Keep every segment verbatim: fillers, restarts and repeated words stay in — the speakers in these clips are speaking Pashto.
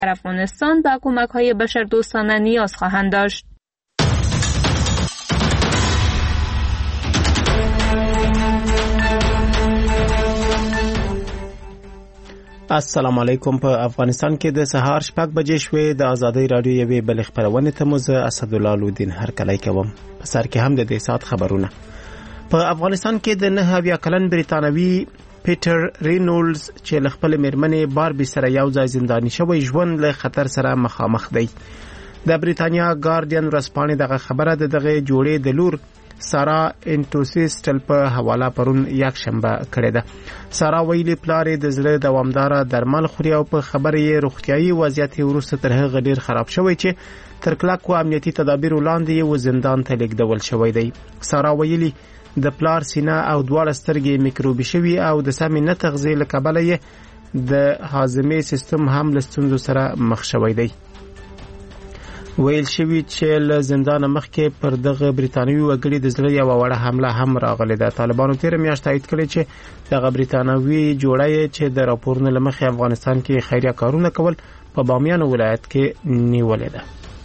در افغانستان به کمک‌های بشردوستانه نیاز خواهند داشت. السلام علیکم. په افغانستان کې د سهار شپږ بجې شوې. د ازادۍ رادیو یوې بلې خپرونې ته مو زه اسدالله لودین هرکلی کوم. په سر کې هم د دې ساعت خبرونه. په افغانستان کې د نه اویا کلن بریتانوي پیټر رینولز چې له خپل میرمنې باربي سره یو ځای زنداني شوی ژوند له خطر سره مخامخ دی. د بریتانیا ګارډین ورځپاڼې دغه خبره د دغه جوړې د لور سارا انټوسیسټل په حواله پرون یک شنبه کړې ده. سارا ویلي پلار د زړه دوامدار درمل خوري او په خبره یې روغتيایي وضعیت وروسته تر هغه ډیر خراب شوی چې تر کلکو امنیتي تدابیر وړاندې یو زندان ته لیږدول شوی دی. سارا ویلي د پلار سینه او دواړه سترګې میکروبي شوي او د سمې نه تغذیې له کبله یې د هاضمې سیستم هم له ستونزو سره مخ شوی دی. ویل شوی چې له زندان مخکې پر دغه بریتانوي وګړي د زړه یو وړه حمله هم راغله ده. طالبانو تیر میاشت تایید کړی چې دغه بریتانوي جوړه چې د راپورونو لمخې افغانستان کې خیریه کارونه کول په بامیان ولایت کې نیولې ده.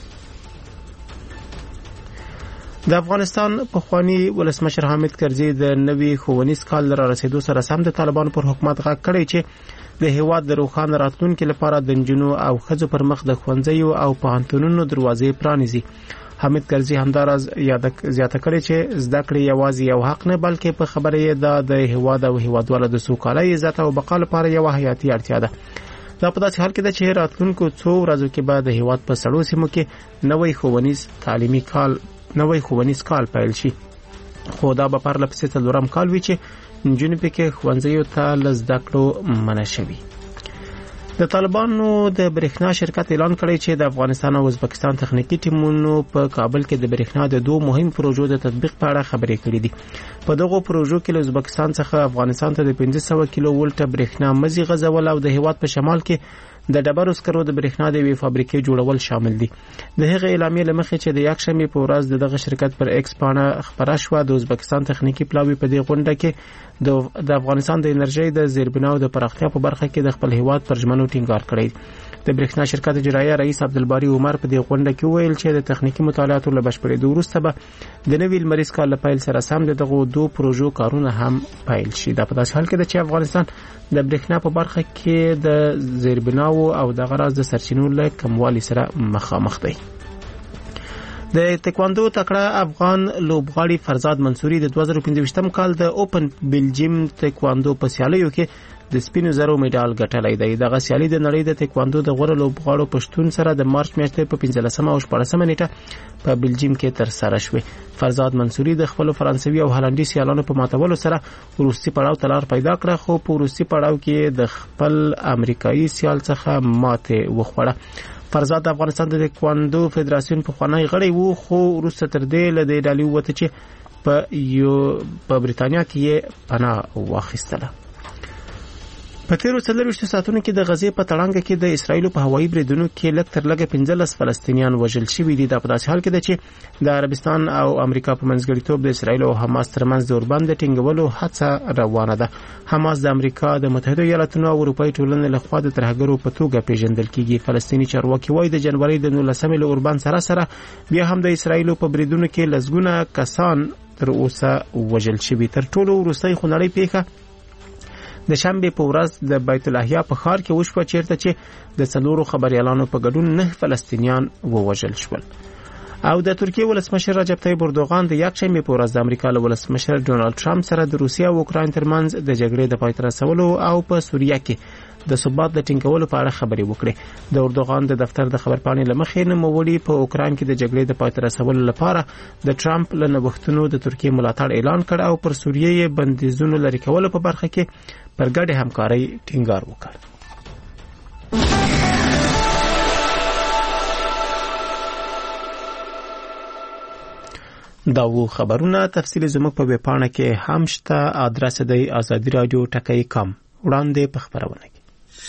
د افغانستان پخوانی ولسمشر حامد کرزي د نوي ښوونیز کال را رسیدو سره سم د طالبانو پر حکومت غږ کړی چې د هیواد د روښانه راتلونکو لپاره د نجونو او ښځو پر مخ د ښوونځیو او پوهنتونونو دروازې پرانیزي. حامد کرزي همداراز زیاته کړې چې زده کړې یوازې یو حق نه بلکې په خبره یې د هیواد او هیوادوالو د سوکالۍ عزت او بقا لپاره یو حیاتي اړتیا ده. دا په داسې حال کې ده چې راتلونکو څو ورځو کې به د هیواد په سړو سیمو کې نوی ښوونیز تعلیمي کال نوی ښوونیز کال پیل شي. خو دا به پرله پسې څلورم کال وي چې نجونې پکې ښوونځیو ته له زده کړو منع شوي. د طالبانو د برېښنا شرکت اعلان کړی چې د افغانستان او ازبکستان تخنیکی ټیمونو په کابل کې د برېښنا د دوه مهم پروژو د تطبیق په اړه خبرې کړې دي. په دغه پروژو کې له ازبکستان څخه افغانستان ته د پنځه سوه کیلو ولټه برېښنا مزي غځول او د هیواد په شمال کې د ډبرو سکرو د برېښنا د وی فابریکې جوړول شامل دي. د هغه اعلامیې لمخې چې د یک شنبه په ورځ دغه شرکت پر ایکس پاڼه خبره شو د ازبکستان تخنیکی پلاوی په دې غونډه کې د افغانستان د انرژي د زیربناو د پراختیا په برخه کې د خپل هیواد پر ژمنو ټینګار کړی. د برېښنا شرکت اجرایه رئیس عبدالباری عمر په دې غونډه کې ویل چې د تخنیکی مطالعاتو له بشپړېدو وروسته به د نوي لمریز کال له پیل سره سم دغه دوه پروژو کارونه هم پیل شي. دا په داسې حال کې ده چې افغانستان د برېښنا په برخه کې د زیربناو او د غراز د سرچینو له کموالي سره مخامخ دی. د تکواندو تکړه افغان لوبغاړي فرزاد منصوري د دوه زره پنځه کال د اوپن بلجیم تکواندو په سیالیو کې د سپینو زرو میډال ګټلی دی. دغه سیالي د نړۍ د تکواندو د غوره لوبغاړو پښتون سره د مارچ میاشتې په پنځلسمه او شپاړسمه نیټه په بلجیم کې ترسره شوه. فرزاد منصوري د خپل فرانسوي او هالندي سیالانو په ماتولو سره وروستي پړاو ته لار پیدا کړه، خو په وروستي پړاو کې د خپل امریکایي سیال څخه ماته وخوړه. فرزاد د افغانستان د تکواندو فدراسیون په خوانی غړی وو، خو وروسته تر دې له دې ډالۍ وته چې په یو په بریتانیا کې پناه واخیستله. په تیرو څلورویشتو ساعتونو کې د غزې په تړانګه کې د اسرایل په هوایي بریدونو کې لږ تر لږه پنځلس فلسطینیان وژل شوي دي. دا په داسې حال کې ده چې د عربستان او امریکا په منځګړیتوب د اسرایل او حماس ترمنځ د اوربند ټینګولو هڅه روانه ده. حماس د امریکا د متحده ایالاتونو او اروپایي ټولنې لخوا د ترهګرو په توګه پیژندل کیږي. فلسطینی چارواکي وایي د جنوري د نولسمې له اوربند سره سره بیا هم د اسرایل په بریدونو کې لسګونه کسان تر اوسه وژل شوي. تر ټولو وروستۍ خونړۍ پیښه د شنبه په ورځ د بیت الاحیا په ښار کې وشوه، چیرته چې د څلورو خبريالانو په ګډون نه فلسطینیان ووژل شول. او د ترکیه ولسمشر رجب طیب اردوغان د یک شنبه په ورځ د امریکا له ولسمشر ډونالد ټرمپ سره د روسیه او اوکراین ترمنځ د جګړې د پای ته رسولو او په سوریه کې د ثبات د ټینګولو په اړه خبرې وکړې. د اردوغان د دفتر د خبرپاڼې لمخې نوموړي په اوکراین کې د جګړې د پای ته رسولو لپاره د ټرمپ له نوښتونو د ترکیه ملاتړ اعلان کړ او پر سوریه یې بندیزونو لرې کولو په برخه کې پر ګډه همکارۍ ټینګار وکړ. دا وو خبرونه. تفصیل زموږ په ویب پاڼه کې هم شته. ادرس دی آزادی رادیو ټکی کام. وړاندې په خبرونه کې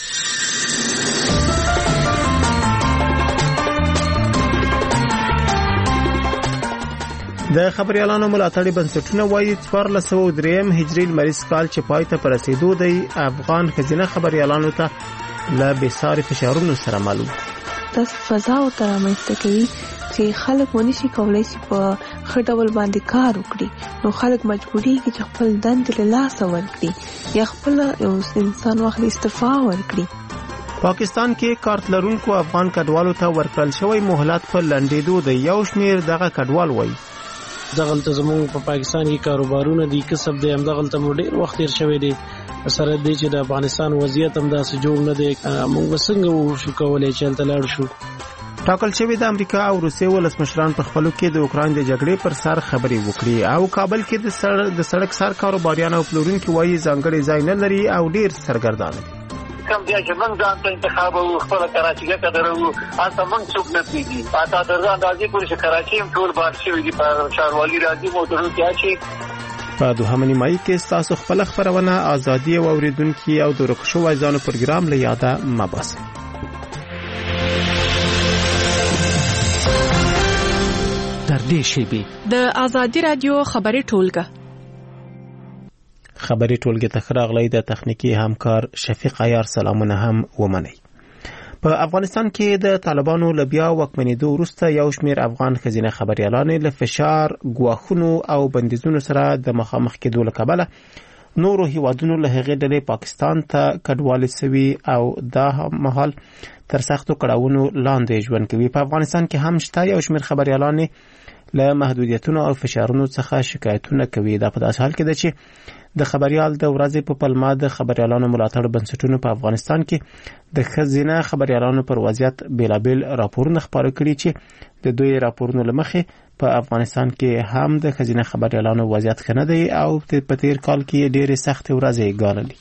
د خبريالانو ملاتړي بنسټونه وایي څوارلس سوه درې هجري لمریز کال چې پای ته رسیدو دی افغان خزینه خبريالانو ته له بېساري فشارونو سره مالوم. داسې فضا ورته رامنځته کوي چې خلک ونشي کولی چې په ښه ډول باندې کار وکړي، نو خلک مجبورېږي چې خپل دندې له لاسه ورکړي یا خپله یو انسان واخلي استعفا ورکړي. پاکستان کې کارت لرونکو افغان کډوالو ته ورکړل شوی مهلت په لنډېدو دی. یو شمېر دغه کډوال وایي دغلته زموږ په پاکستان کې کاروبارونه دي، کسب دی، همدغلته مو ډېر وخت تېر شوی دی. سره دی چې د افغانستان وضعیت هم داسې جوړ نه دی، موږ به څنګه وشو کولی چې هلته لاړ شو. ټاکل شوی د امریکا او روسیې ولسمشران په خپلو کې د اوکراین د جګړې پر سر خبرې وکړي او کابل کې د سړک د سړک سر کاروباریان او پلورونکي وایي ځانګړی ځای نه لري او ډېر سرګردان دي. کم بیا چې موږ ځان ته انتخاب او خپل کراچي کې درو اته موږ څوک نه پیږي اته درځه اندازې پورې چې کراچي هم ټول بار شوی دی په شاروالي راځي موټرو کې اچي. په دوهمه نیمایي کې ستاسو خپل خبرونه ازادي او اوریدونکو او د ورک شوی ځانو پروګرام له یاده مباسه. در دې شیبې د ازادي رادیو خبري ټولګه خبري ټولګه ته راغلی د تخنیکی همکار شفیق عیار سلامونه هم ومني. په افغانستان کې د طالبانو له بیا واکمنېدو وروسته یو شمېر افغان ښځینه خبریالانې له فشار، ګواښونو او بندیزونو سره د مخامخ کېدو له کبله نورو هیوادونو له هغې ډلې پاکستان ته کډوالې سوي او دا مهال تر سختو کړاوونو لاندې ژوند کوي. په افغانستان کې هم شته یو شمېر خبریالانې له محدودیتونو او فشارونو څخه شکایتونه کوي. دا په داسې حال کې ده چې د خبریال د ورځې په پلمه د خبریالانو ملاتړ بنسټونو په افغانستان کې د ښځینه خبریالانو پر وضعیت بیلابیل راپورونه خپاره کړي چې د دوی راپورونو له مخې په افغانستان کې هم د ښځینه خبریالانو وضعیت ښه نه دی او په تیر کال کې ډېرې سختې ورځې ګاللې.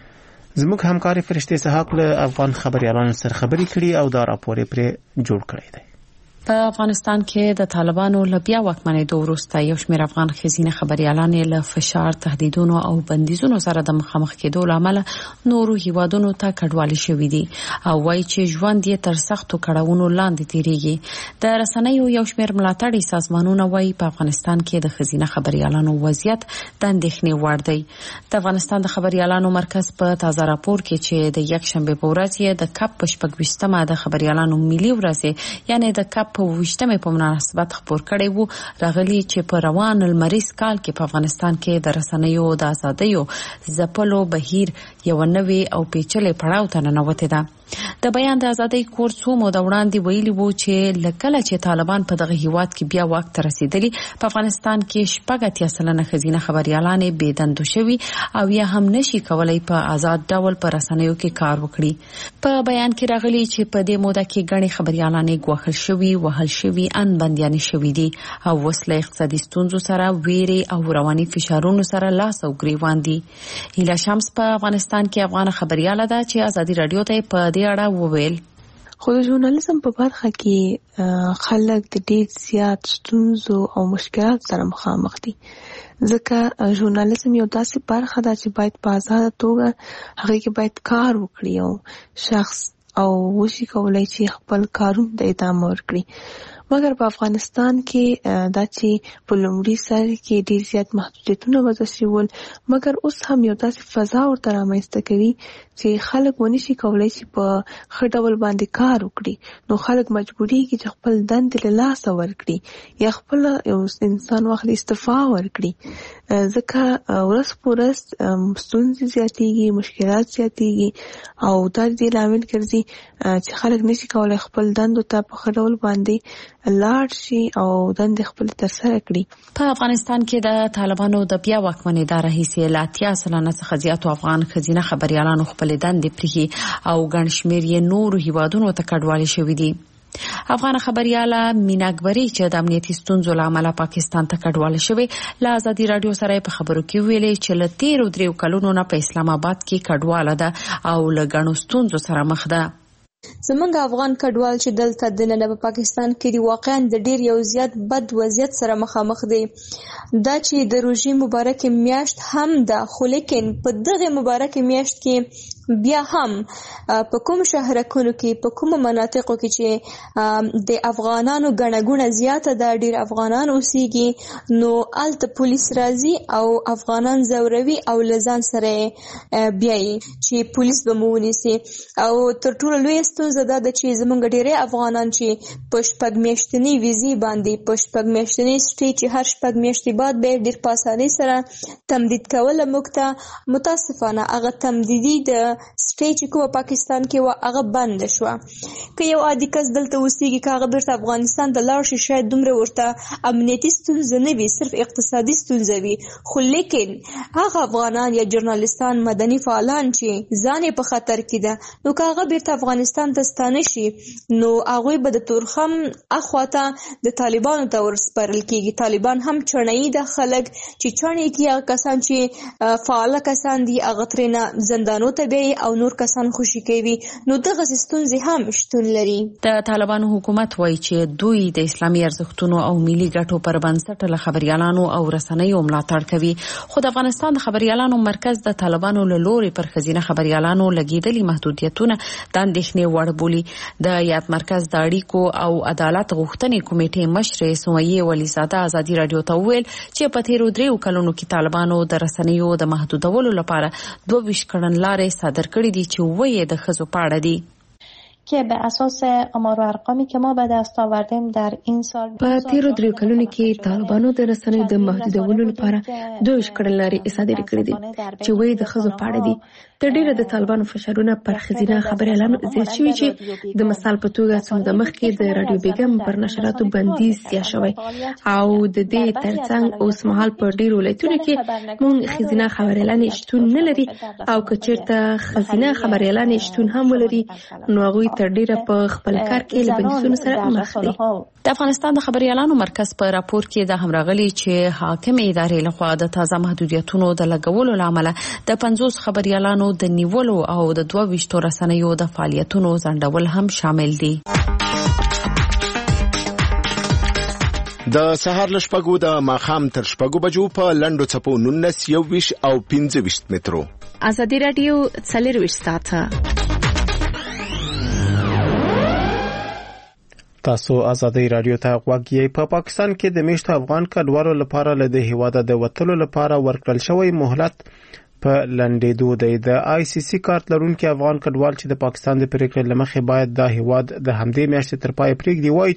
زموږ همکار فرشته اسحاق له افغان خبریالانو سره خبرې کړي او دا راپور یې پرې جوړ کړی دی. په افغانستان کې د طالبانو له بیا واکمنېدو وروسته یو شمېر افغان ښځینه خبریالانې له فشار، تهدیدونو او بندیزونو سره د مخامخ کېدو له امله نورو هیوادونو ته کډوالې شوي دي او وایي چې ژوند یې تر سختو کړاوونو لاندې تېرېږي. د رسنیو یو شمېر ملاتړي سازمانونه وایي په افغانستان کې د ښځینه خبریالانو وضعیت د اندېښنې وړ دی. د افغانستان د خبریالانو مرکز په تازه راپور کې چې د یکشنبې په ورځ یې د کپ په شپږ ویشتمه د خبریالانو ملي ورځ یعنې د کپ په ویشتمې په مناسبت خبر کړی وو، راغلی چې په روان لمریز کال کې په افغانستان کې د رسنیو د ازادیو ځپلو بهیر یو نوې او پیچلې پړاو ته ننوتې ده. د بیان د ازادۍ کور څو موده وړاندې ویلي وو چې لکه چې طالبان په دغه هیواد کې بیا واک ته رسیدلی، په افغانستان کې شپږ اتیا سلنه ښځینه خبریالانې بې دندو شوي او یا هم نشي کولای په آزاد ډول په رسنیو کې کار وکړي. په بیان کې راغلی چې په دې موده کې ګڼې خبریالانې ګواښل شوي، وهل شوي، ان بندیانې شوي دي او اوس له اقتصادي ستونزو سره، ویرې او رواني فشارونو سره لاس او ګریوان دي. هیله شمس په افغانستان کې افغان خبریاله ده چې ازادي رادیو ته په دې اړه وویل. خو د ژورنالیزم په برخه کې خلک د ډېر زیات ستونزو او مشکلات سره مخامخ دي، ځکه ژورنالیزم یو داسې برخه ده چې باید په آزاده توګه هغې کې باید کار وکړي او شخص او وشي کولای چې خپل کارونه د ادامه ورکړي. مګر په افغانستان کې دا چې په لومړي سر کې ډېر زیات محدودیتونه وضع شوي ول، مګر اوس هم یو داسې فضا ورته رامنځته کوي چې خلک ونشي کولای چې په ښه ډول باندې کار وکړي، نو خلک مجبورېږي چې خپل دندې له لاسه ورکړي یا خپله یو انسان واخلي استعفا ورکړي، ځکه ورځ په ورځ ستونزې زیاتېږي، مشکلات زیاتېږي او دا دې لامل ګرځي چې خلک نشي کولای خپل دندو ته په ښه ډول باندې لاړ شي او دندې خپل ترسره کړي. په افغانستان کې د طالبانو د بیا واکمنېدا راهیسې له اتیا سلنه څخه زیاتو افغان ښځینه خبریالانو خپلې دندې پرېښي او ګڼ شمېر یې نورو هیوادونو ته کډوالې شوي دي. افغان خبریاله مینا اکبري چې د امنیتي ستونزو له امله پاکستان ته کډواله شوې، له ازادي رادیو سره په خبرو کې ویلې چې له تیرو دریو کلونو نه په اسلام آباد کې کډواله ده او له ګڼو ستونزو سره مخ ده. زمونږ افغان کډوال چې دلته دننه په پاکستان کې دی واقعا د ډیر یو زیات بد وضعیت سره مخامخ دی. دا چې د روژې مبارکې میاشت هم ده، خو لیکن په دغه مبارکې میاشت کې بیا هم په کوم شهرکونو کې په کوم مناطقو کې چې د افغانانو ګڼه زیاته ده، ډیر افغانان اوسېږي، نو الته پولیس راځي او افغانان زوروي او لزان سره بیایي چې پولیس به مو ونیسي. او تر ټولو لویه ستونزه دا ده چې زمونږ ډیری افغانان چې په شپږ میاشتنۍ ویزې باندې په شپږ میاشتنۍ سټې چې هر شپږ میاشتې بعد به ډیر په اسانۍ سره تمدید کوله موږ ته، متاسفانه هغه تمدیدي د سټې چې کومه پاکستان کې وه هغه بند شوه. که یو عادي کس دلته اوسېږي که هغه بیرته افغانستان ته لاړ شي شاید دومره ورته امنیتي ستونزه نه وي، صرف اقتصادي ستونزه وي، خو لیکن هغه افغانان یا جرنالستان مدني فعالان چې ځان یې په خطر کې ده، نو که هغه بیرته افغانستان ته ستانه شي نو هغوی به د تورخم اخواته د طالبانو ته ورسپارل کېږي. طالبان هم چڼهیي ده خلک چې چڼې کړي، هغه کسان چې فعاله کسان دي هغه ترېنه زندانو ته بیایي او نور کسان خوشي کوي. نو دغسې ستونزې هم شتون لري. د طالبانو حکومت وایي چې دوی د اسلامي ارزښتونو او ملي ګټو پر بنسټ له خبريالانو او رسنیو ملاتړ کوي، خو د افغانستان د خبريالانو مرکز د طالبانو له لوري پر ښځینه خبريالانو لګېدلي محدودیتونه د اندېښنې وړ بولي. د یاد مرکز د اړیکو او عدالت غوښتنې کمیټې مشرې سمیه ولیزاده ازادي رادیو ته وویل چې په تیرو دریو کلونو کې طالبانو د رسنیو د محدودولو لپاره دوه ویشت کړنلارې صادر کړي دي چې وې د ښځو په اړه دي. که به اساس آمار و ارقامی که ما به دست آوردیم در این سال په تیرو دریو کلونو کې طالبانو د رسنیو د محدودولو لپاره دوه ویشت کړنلارې صادرې کړې دي چې وې د ښځو په اړه دي. تر ډیره د طالبانو فشارونه پر ښځینه خبريالانو زیات شوي چې د مثال په توګه څومره مخکې د رادیو بیګم پر نشراتو بندیز یا شوی، او د دې ترڅنګ اوس مهال په ډیرو ولایتونو کې مونږ ښځینه خبريالانې شتون نه لري، او که چېرته ښځینه خبريالانې شتون هم ولري نو هغوی تر ډیره په خپل کار کې له بندیزونو سره مخ دي. د افغانستان د خبريالانو مرکز په راپور کې د همراغلي چې حاکم ادارې لخوا د تازه محدودیتونو د لګولو لامل د پنځوس خبريالانو د نیولو او د دوه ویشتو رسنیو د فعالیتونو ځنډول هم شامل دي. د سهار له شپږو د ماښام تر شپږو بجو په لنډو څپو نولس، یو ویشت او پنځه ویشت مترو. ازادي رادیو څلرویشت ساعته. تاسو ازادي رادیو ته غوږ یې. په پاکستان کې د میشتو افغان کډوالو لپاره له د هیواده د وتلو لپاره ورکړل شوی مهلت په لنډېدو دی. د آی سی سی کارت لرونکي افغان کډوال چې د پاکستان د پریکړې لمخې باید د هیواد د همدې میاشتې تر پای پرېږدي، وایي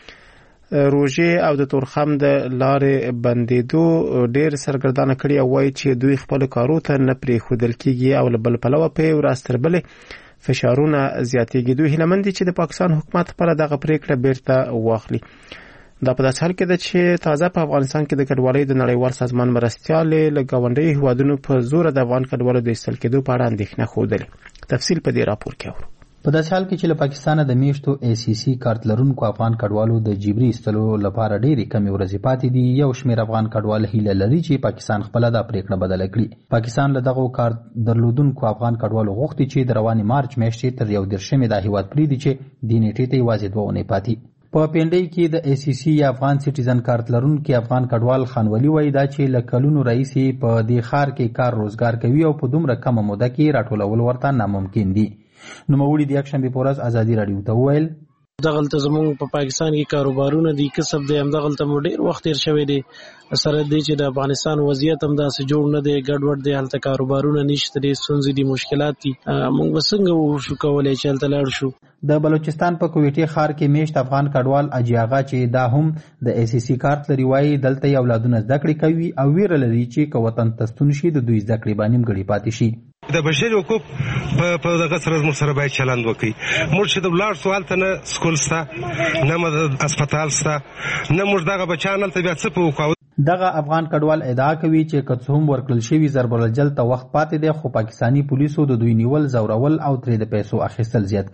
چې روژې او د تورخم د لارې بندېدو ډېر سرګردانه کړي، او وایي چې دوی خپل کارو ته نه پرېښودل کېږي او له بل پلوه په ورځ تر بلې فشارونه زیاتېږي. دوی هیله مند دي چې د پاکستان حکومت خپله دغه پرېکړه بیرته واخلي. دا په داسې حال کې ده چې تازه په افغانستان کې د کډوالۍ د نړیوال سازمان مرستیالې له ګاونډیو هیوادونو په زوره د افغان کډوالو د ایستل کېدو په اړه اندېښنه ښودلې. تفصیل په دې راپور کې اورو. په داسې حال کې چې له پاکستانه د میشتو ای سی سی کارت لرونکو افغان کډوالو د جبري ایستلو لپاره ډېرې کمې ورځې پاتې دي، یو شمېر افغان کډوال هیله لري چې پاکستان خپله دا پرېکړه بدله کړي. پاکستان له دغو کارت درلودونکو افغان کډوالو غوښتي چې د روانې مارچ میاشتې تر یو دېرشمې دا هیواد پرېږدي چې دې نیټې ته یوازې دوه اونۍ پاتې. په پینډۍ کې د ای سی سی یا افغان سټیزن کارت لرونکي افغان کډوال خانولي وایي دا چې له کلونو راهیسې په دې ښار کې کار روزګار کوي او په دومره کمه موده کې راټولول ورته ناممکن دي. نوموړي د یکشنبې په ورځ ازادي راډیو ته وویل دغلته زموږ په پاکستان کې کاروبارونه دي، کسب دی، همدغلته مو ډېر وخت تېر شوی دی. سره دی چې د افغانستان وضعیت هم داسې جوړ نه دی، ګډوډ دی، هلته کاروبارونه نشته، ډېر ستونزې دي، مشکلات دي. موږ به څنګه وشو کولی چې هلته لاړ شو. د بلوچستان په کویټې ښار کې میشت افغان کډوال اجي آغا چې دا هم د ای سی سی کارت لري وایي دلته یې اولادونه زده کړې کوي او ویره لري چې که وطن ته ستون شي د دوی زده کړې به نیمګړې پاتې شي. د بشري حقوق په دغه سره موږ سره باید چلند وکړي. موږ چې د ولاړ سو هلته نه سکول شته، نه اسپتال شته، نه موږ دغه بچیان هلته بیا څه په وکړو. دغه افغان کډوال ادعا کوي چې که څه هم ورکړل شوي ضربالجل ته وخت پاتې دی، خو پاکستاني پولیسو د دوی نیول، زورول او ترې د پیسو اخیستل زیات کړي.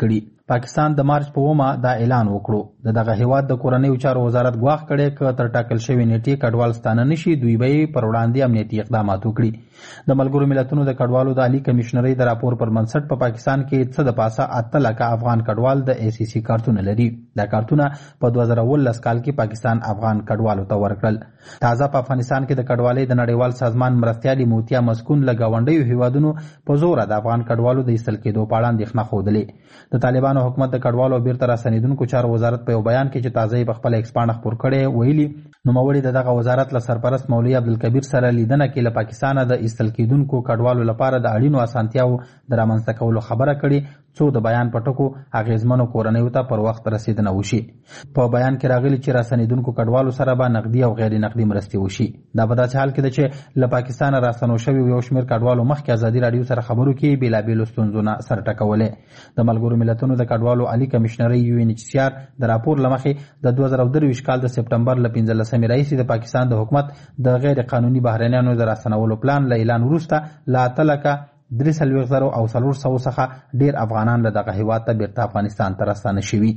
پاکستان د مارچ په اومه دا اعلان وکړو. د دغه هیواد د کورنیو چارو وزارت ګواښ کړی که تر ټاکل شوې نیټې کډوال ستانه نشي دوی به یې پر وړاندې امنیتي اقدامات وکړي. د ملګرو ملتونو د کډوالو د عالي کمیشنرۍ د راپور پر بنسټ په پاکستان کې څه د پاسه اته لکه افغان کډوال د ای سی سی کارتونه لري. دا کارتونه په دوه زره اوولس کال کې پاکستان افغان کډوالو ته ورکړل. تازه په افغانستان کې د کډوالۍ د نړیوال سازمان مرستیالي موتیا مسکون له ګاونډیو هیوادونو په زوره د افغان کډوالو د ایستل کېدو په اړه اندېښنه ښودلې. د طالبانو حکومت د کډوالو او بیرته راستنېدونکو چارو وزارت په یو بیان کې چې تازه یې په خپله ایکسپانډ خپور کړی ویلي نوموړي د دغه وزارت له سرپرست مولوي عبدالکبیر سره لیدنه کې له پاکستانه د ایستل کېدونکو کډوالو لپاره د اړینو اسانتیاوو د رامنځته کولو خبره کړې څو د بیان په ټکو اغېزمنو کورنیو ته پر وخت رسېدنه وشي. په بیان کې راغلي چې راستنېدونکو کډوالو سره به نقدي او غیر نقدي مرستې وشي. دا په داسې حال کې ده چې له پاکستانه راستنو شوي یو شمېر کډوالو مخکې ازادي راډیو سره خبرو کې بېلابېلو ستونزو نه سر ټکولې. د ملګرو ملتونو د کډوالو عالي کمیشنرۍ یو ان ایچ سی آر د راپور له مخې د دوه زره درویشت کال د سپټمبر له پنځلسمې راهیسې د پاکستان د حکومت د غیر قانوني بهرنیانو د راستنولو پلان له اعلان وروسته له اته لکه درې څلوېښت زرو او څلور سوو څخه ډېر افغانان له دغه هېواد ته بیرته افغانستان ته راستانه شوي.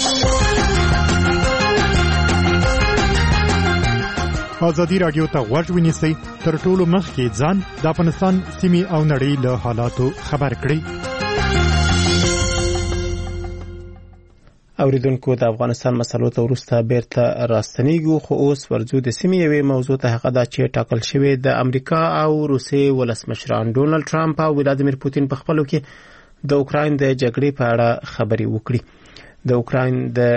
ازادي راډیو ته غوږ ونیسئ تر ټولو مخکې ځان د افغانستان سیمې او نړۍ له حالاتو خبر کړئ. اوریدونکو د افغانستان مسلو ته وروسته بیرته راستنیږو خو اوس ورځو د سیمې یوې موضوع ته هغه ده چې ټاکل شوې د امریکا او روسیې ولسمشران ډونالډ ټرمپ او ولادیمیر پوتین په خپلو کې د اوکراین د جګړې په اړه خبرې وکړي. د اوکراین د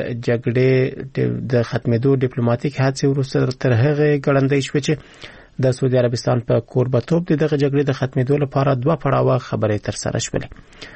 جګړې د ختمېدو ډیپلوماټیک هڅې وروسته تر هغې ګړندۍ شوې چې د سعودي عربستان په کوربه‌توب د دغه جګړې د ختمېدو لپاره دوه پړاوه خبرې ترسره شولې.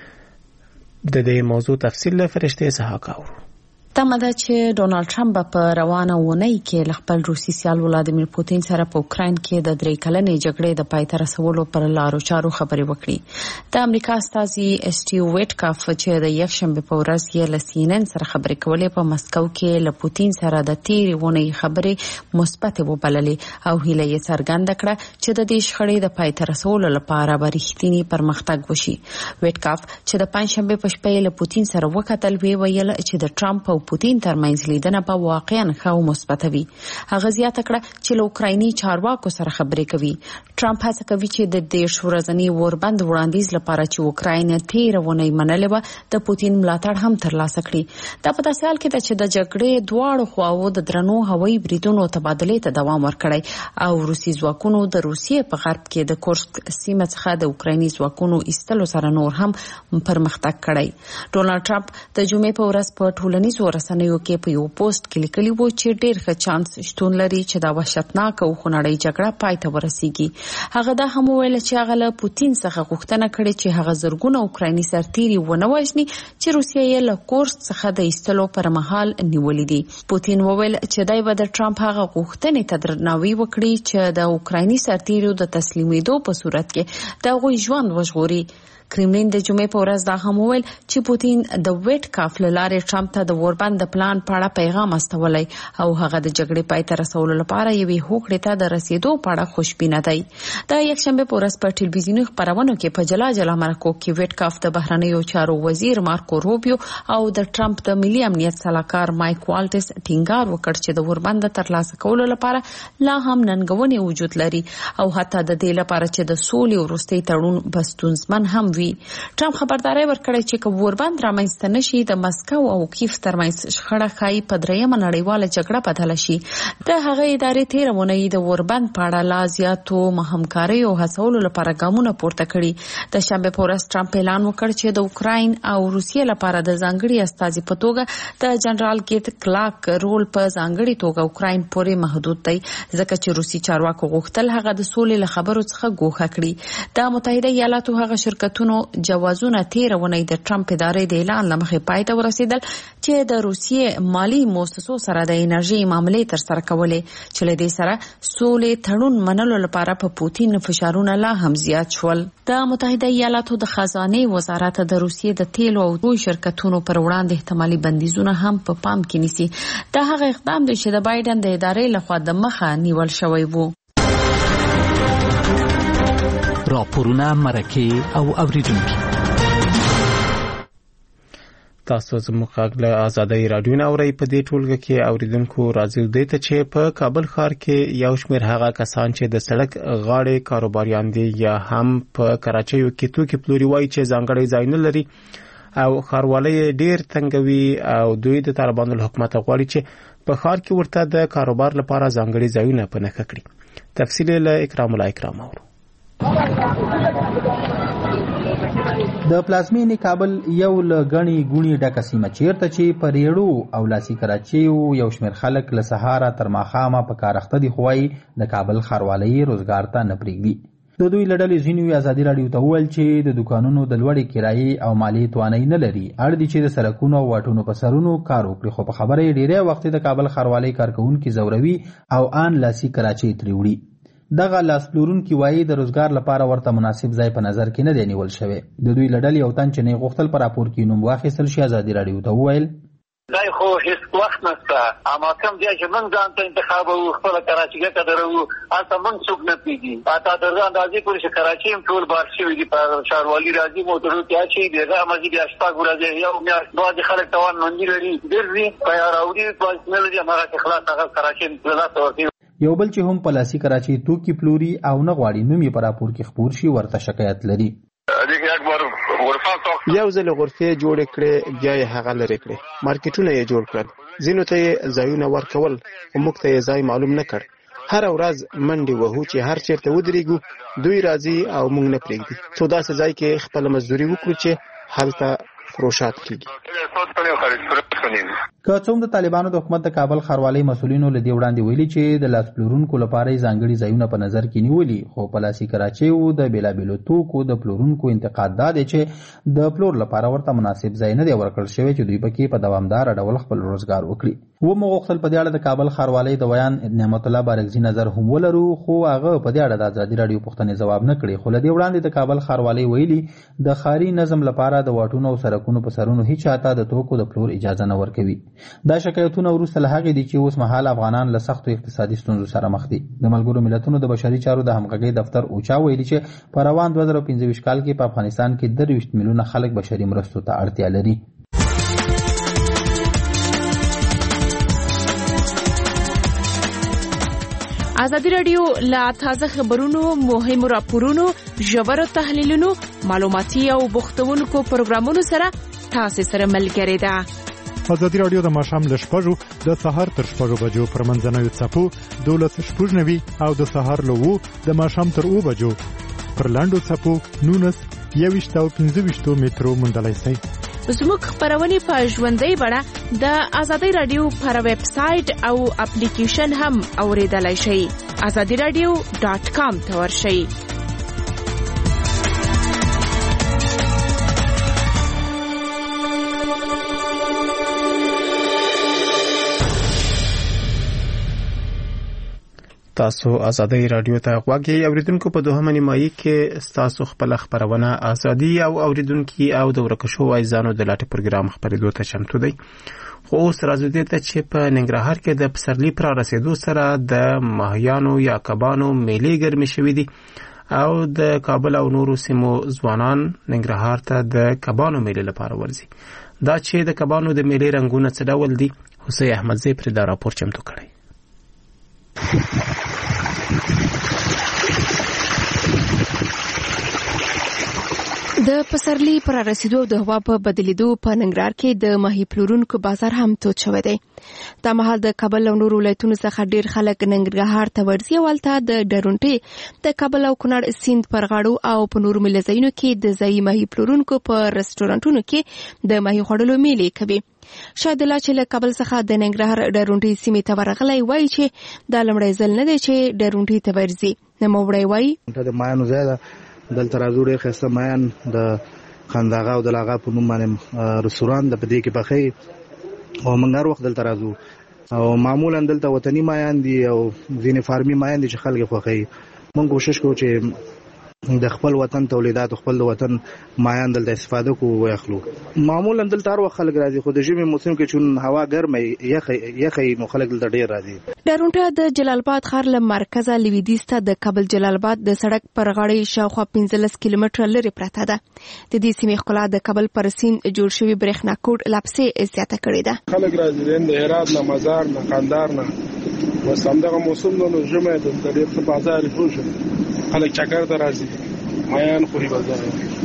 د دې موضوع تفصیل له فرشتې څخه اورو. تمه ده چې ډونالډ ټرمپ په روانه اونۍ کې له خپل روسي سیال ولادیمیر پوتین سره په اوکراین کې د درې کلنې جګړې د پای ته رسولو پر لارو چارو خبرې وکړي. د امریکا استازي اسټیو ویټکاف چې د یکشنبه په ورځ یې له سی ان ان سره خبرې کولې په مسکو کې له پوتین سره د تیرې اونۍ خبرې مثبت وبللې او هیله یې څرګنده کړه چې د دې شخړې د پای ته رسولو لپاره به رښتینی پرمختګ وشي. ویټکاف چې د پنځشنبه په شپه له پوتین سره وکتل وی ویل چې د ټرمپ او پوتین ترمنځ لیدنه په واقعا ښه او مثبت وي. هغه زیاته کړه چې له اوکرایني چارواکو سره خبرې کوي. ټرمپ هڅه کوي چې د دېرش ورځني وربند وړاندیز لپاره چې اوکراین تیره ونی منلې و د پوتین ملاتړ هم ترلاسه کړي. دا په داسې حال کې ده چې د جګړې دواړو خواوو د درنو هوایي بریدونو تبادلې ته دوام ورکړی او روسي ځواکونو د روسیې په غرب کې د کورسک سیمه څخه د اوکرایني ځواکونو ایستلو سره نور هم پرمختګ کړی. ډونالډ ټرمپ د جمعې په ورځ په ټولنیزو رسنیو کې په یو پوسټ کې لیکلي وو چې ډېر ښه چانس شتون لري چې دا وحشتناک او خونړۍ جګړه پای ته ورسیږي. هغه دا هم وویل چې هغه له پوتین څخه غوښتنه کړې چې هغه زرګونه اوکرایني سرتیري ونه وژني چې روسیه یې له کورس څخه د ایستلو پر مهال نیولې دي. پوتین وویل چې دای به د ټرمپ هغه غوښتنې ته درناوی وکړي چې د اوکرایني سرتیرو د تسلیمېدو په صورت کې د هغوی ژوند وژغوري. کرملین د جمعې په ورځ دا هم وویل چې پوتین د ویټ کاف له لارې ټرمپ ته د وربند د پلان په اړه پیغام استولی او هغه د جګړې پای ته رسولو لپاره یوې هوکړې ته د رسیدو په اړه خوشبینه دی. د یکشنبه په ورځ په ټلویزیوني خپرونو کې په جلا جلا مرکو کې ویټ کاف د بهرنیو چارو وزیر مارکو روبیو او د ټرمپ د ملي امنیت سلاکار مایک والټس ټینګار وکړ چې د وربند ترلاسه کولو لپاره لا هم ننګونې وجود لري او حتی د دې لپاره چې د سولې وروستي تړون بستونزمن هم وي. ټرمپ خبرداري ورکړې چې که وربند رامنځته نشي د مسکو او کیف ترمنځ شخړه ښایي په دریمه نړیواله جګړه بدله شي. د هغه ادارې تېره اونۍ د وربند په اړه لا زیاتو همکارۍ او هڅولو لپاره ګامونه پورته کړي. د شنبه په ورځ ټرمپ اعلان وکړ چې د اوکراین او روسیې لپاره د ځانګړي استازي په توګه د جنرال کیت کلاک رول په ځانګړي توګه اوکراین پورې محدود دی ځکه چې روسي چارواکو غوښتل هغه د سولې له خبرو څخه ګوښه کړي. د متحده ایالاتو هغه شرکتونو جوازونه تیره ونی د ټرمپ ادارې د اعلان لمخې پای ته ورسېدل چې د روسیې مالی مؤسسو سره د انرژي معاملې ترسره کولې چې له دې سره سولې تړون منلو لپاره په پوتین فشارونه لا هم زیات شول. د متحده ایالاتو د خزانه وزارت د روسیې د تیلو او دوی شرکتونو پر وړاندې احتمالي بندیزونه هم په پا پام کې نیسي. دا هغه اقدام دی چې د بایدن د ادارې لخوا د مخه نیول شوی وو. راپورونه مرکه او اوریدونکي تاسو زموږ غږ له آزادۍ رادیو نه اورئ. په دې ټولګه کې اوریدونکو راځي دې ته چې په کابل ښار کې یو شمېر هغه کسان چې د سړک غاړې کاروباریان دي یا هم په کراچیو کې توکي پلوري وایي چې ځانګړی ځای نه لري او ښاروالۍ ډېر تنګوي او دوی د طالبانو له حکومت غواړي چې په ښار کې ورته د کاروبار لپاره ځانګړي ځایونه په نښه کړي. تفصیل له اکرام الله اکرام اورو. د پلازمینې کابل یو له غني ګونی ډکه سیمه چیرته چې په ریړو او لاسي کراچیو یو شمېر خلک له سهاره تر ماښامه په کار اخته دي، خو وايي د کابل ښاروالۍ روزګار ته نه پرېږدي. د دوی له ډلې ځینو ازادي راډیو ته وویل چې د دوکانونو د لوړې کرایې او مالیې توانایي نه لري، اړ دي چې د سړکونو او واټونو په سرونو کار وکړي، خو په خبره یې ډېری وخت د کابل ښاروالۍ کارکوونکي ځوروي او آن لاسي کراچۍ ترې وړي. دغه لاس پلورونکي وایي د روزګار لپاره ورته مناسب ځای په نظر کې نه دی نیول شوی. د دوی له ډلې یو تن چې نه غوښتل په راپور کې نوم واخیستل شي ازادي راډیو ته وویل دا خو هیڅ وخت نشته، اما کوم ځای چې موږ ځان ته انتخاب او خپل کراچۍ ته درو هلته موږ څوک نه پیږي. اته درځه اندازې پورې چې کراچۍ هم ټول بار شوي دي په ښاروالي راځي موټرو کې اچي دي هغه مزي بیا شپږ ورځې یو میاشت بعد خلک توان نه لري ګرځي په راوړي په نه لري هغه خلاص هغه کراچۍ په لاس ورته. یو بل چې هم په لاسي کراچۍ توکي پلوري او نه غواړي نوم یې په راپور کې خپور شي ورته شکایت لري. یو ځل غرفې جوړ کړې بیا یې هغه لري کړې، مارکیټونه یې جوړ کړل، ځینو ته یې ځایونه ورکول او موږ ته یې ځای معلوم نه کړ. هر ورځ منډې وهو چې هر چیرته ودرېږو دوی راځي او موږ نه پرېږدي، څو داسې ځای کې خپل مزدوري وکړو چې هلته فروشات کیږي. که څوم د طالبانو د حکومت د کابل ښاروالۍ مسؤلینو له دې وړاندې ویلي چې د لاس پلورونکو لپاره یې ځانګړي ځایونه په نظر کې نیولي، خو په لاسي کراچیو د بېلابېلو توکو د پلورونکو انتقاد دا دی چې د پلور لپاره ورته مناسب ځای نه دی ورکړل شوی چې دوی پکې په دوامداره ډول خپل روزګار وکړي. ومو غوښتل په دې اړه د کابل ښاروالۍ د ویان نعمت الله بارکزي نظر هم ولرو، خو هغه په دې اړه د ازادي راډیو پوښتنې ځواب نه کړي. خو له دې وړاندې د کابل ښاروالۍ ویلي د ښاري نظم لپاره د واټونو او سړکونو په سرونو هیڅ چاته د توکو د پلور اجازه نه ورکوي. دا شکایتونه وروسته له هغې دي چې اوس مهال افغانان له سختو اقتصادي ستونزو سره مخ دي. د ملګرو ملتونو د بشري چارو د همغږۍ دفتر اوچا ویلي چې په روان دوه زره پنځه ویشت کال کې په افغانستان کې درویشت میلیونه خلک بشري مرستو ته اړتیا لري. ازادي راډیو له تازه خبرونو، مهمو راپورونو، ژورو تحلیلونو، معلوماتي او بوختونکو پروګرامونو سره تاسو سره ملګری ده. ازادي راډیو د ماښام له شپږو د سهار تر شپږو بجو پر منځنوي څپو دولس شپږ نوي او د سهار له اوو د ماښام تر اوو بجو پر لاندو څپو نولس یوویشت او پنځه ویشتو مترو موندلی شئ. زموږ خبرونه په ژوندۍ بڼه د ازادي راډیو پر ویب سټ او اپلیکیشن هم اوریدلای شئ. ازادي راډیو ډاټ کام ته ورشئ. تاسو ازادي راډیو ته غواړئ اوریدونکو په دوهمه نیمایي کې تاسو خپل خبرونه ازادي او اوریدونکو او د ورکشو وایزانو د لاټ پروګرام خبرېدو ته چمتو دی. خو اوس راځو دې ته چې په ننګرهار کې د پسرلي پر رسیدو سره د ماهیانو یا کبانو میلې ګرمې شوې دي او د کابل او نورو سیمو ځوانان ننګرهار ته د کبانو میلې لپاره ورځي. دا چې د کبانو د میلې رنگونه څه ډول دي، حسین احمدزی پر دا راپور چمتو کړی. د پسرلي پر رسیدو د هوا په بدلیدو په ننګرهار کې د ماهي پلورونکو بازار هم تود شوی دی. دا مهال د کابل او نورو ولایتونو څخه ډیر خلک ننګرهار ته ورځي او هلته د ډرونټې د کابل او کونړ سیند پر غاړو او په نورو ملځایونو کې د ځایي ماهي پلورونکو په رستورانټونو کې د ماهي خوړلو میلې کوي. شاید الله چې له کابل څخه د ننګرهار ډرونټې سیمې ته ورغلی وایي چې دا لومړی ځل نه دی چې ډرونټې ته ورځي. نوموړی وایي د مایانو ځای ده، دلته راځو ډېر ښایسته مایان د خنداغه او د لاغا په نوم باندې رستوران د په دې کې پخوي او موږ هر وخت دلته راځو او معمولا دلته وطني مایان دي او ځینې فارمي مایان دي چې خلک خوښوي. موږ کوشش کوو چې د خپل وطن تولیدات خپل وطن مایان دلته استفاده کوو واخلو. معمولا دلته هر وخت خلک راځي، خو د ژمي موسم کې چون هوا ګرمه یخ یخ نو خلک دلته ډیر راځي. ډارونټه د جلال آباد ښار له مرکزه لویدیځ ته د کابل جلال آباد د سړک پر غاړې شاوخوا پنځلس کیلومتره لرې پرته ده. د دې سیمې ښکلا د کابل پر سیند جوړ شوی برېښنا کوټ لا پسې زیاته کړې ده. خلک راځي د هرات نه، مزار نه، قندهار نه، بس همدغه موسم نو ژمه د ډېر څه بازار جوړ خلک چکر ته راځي. مایان خوري بازار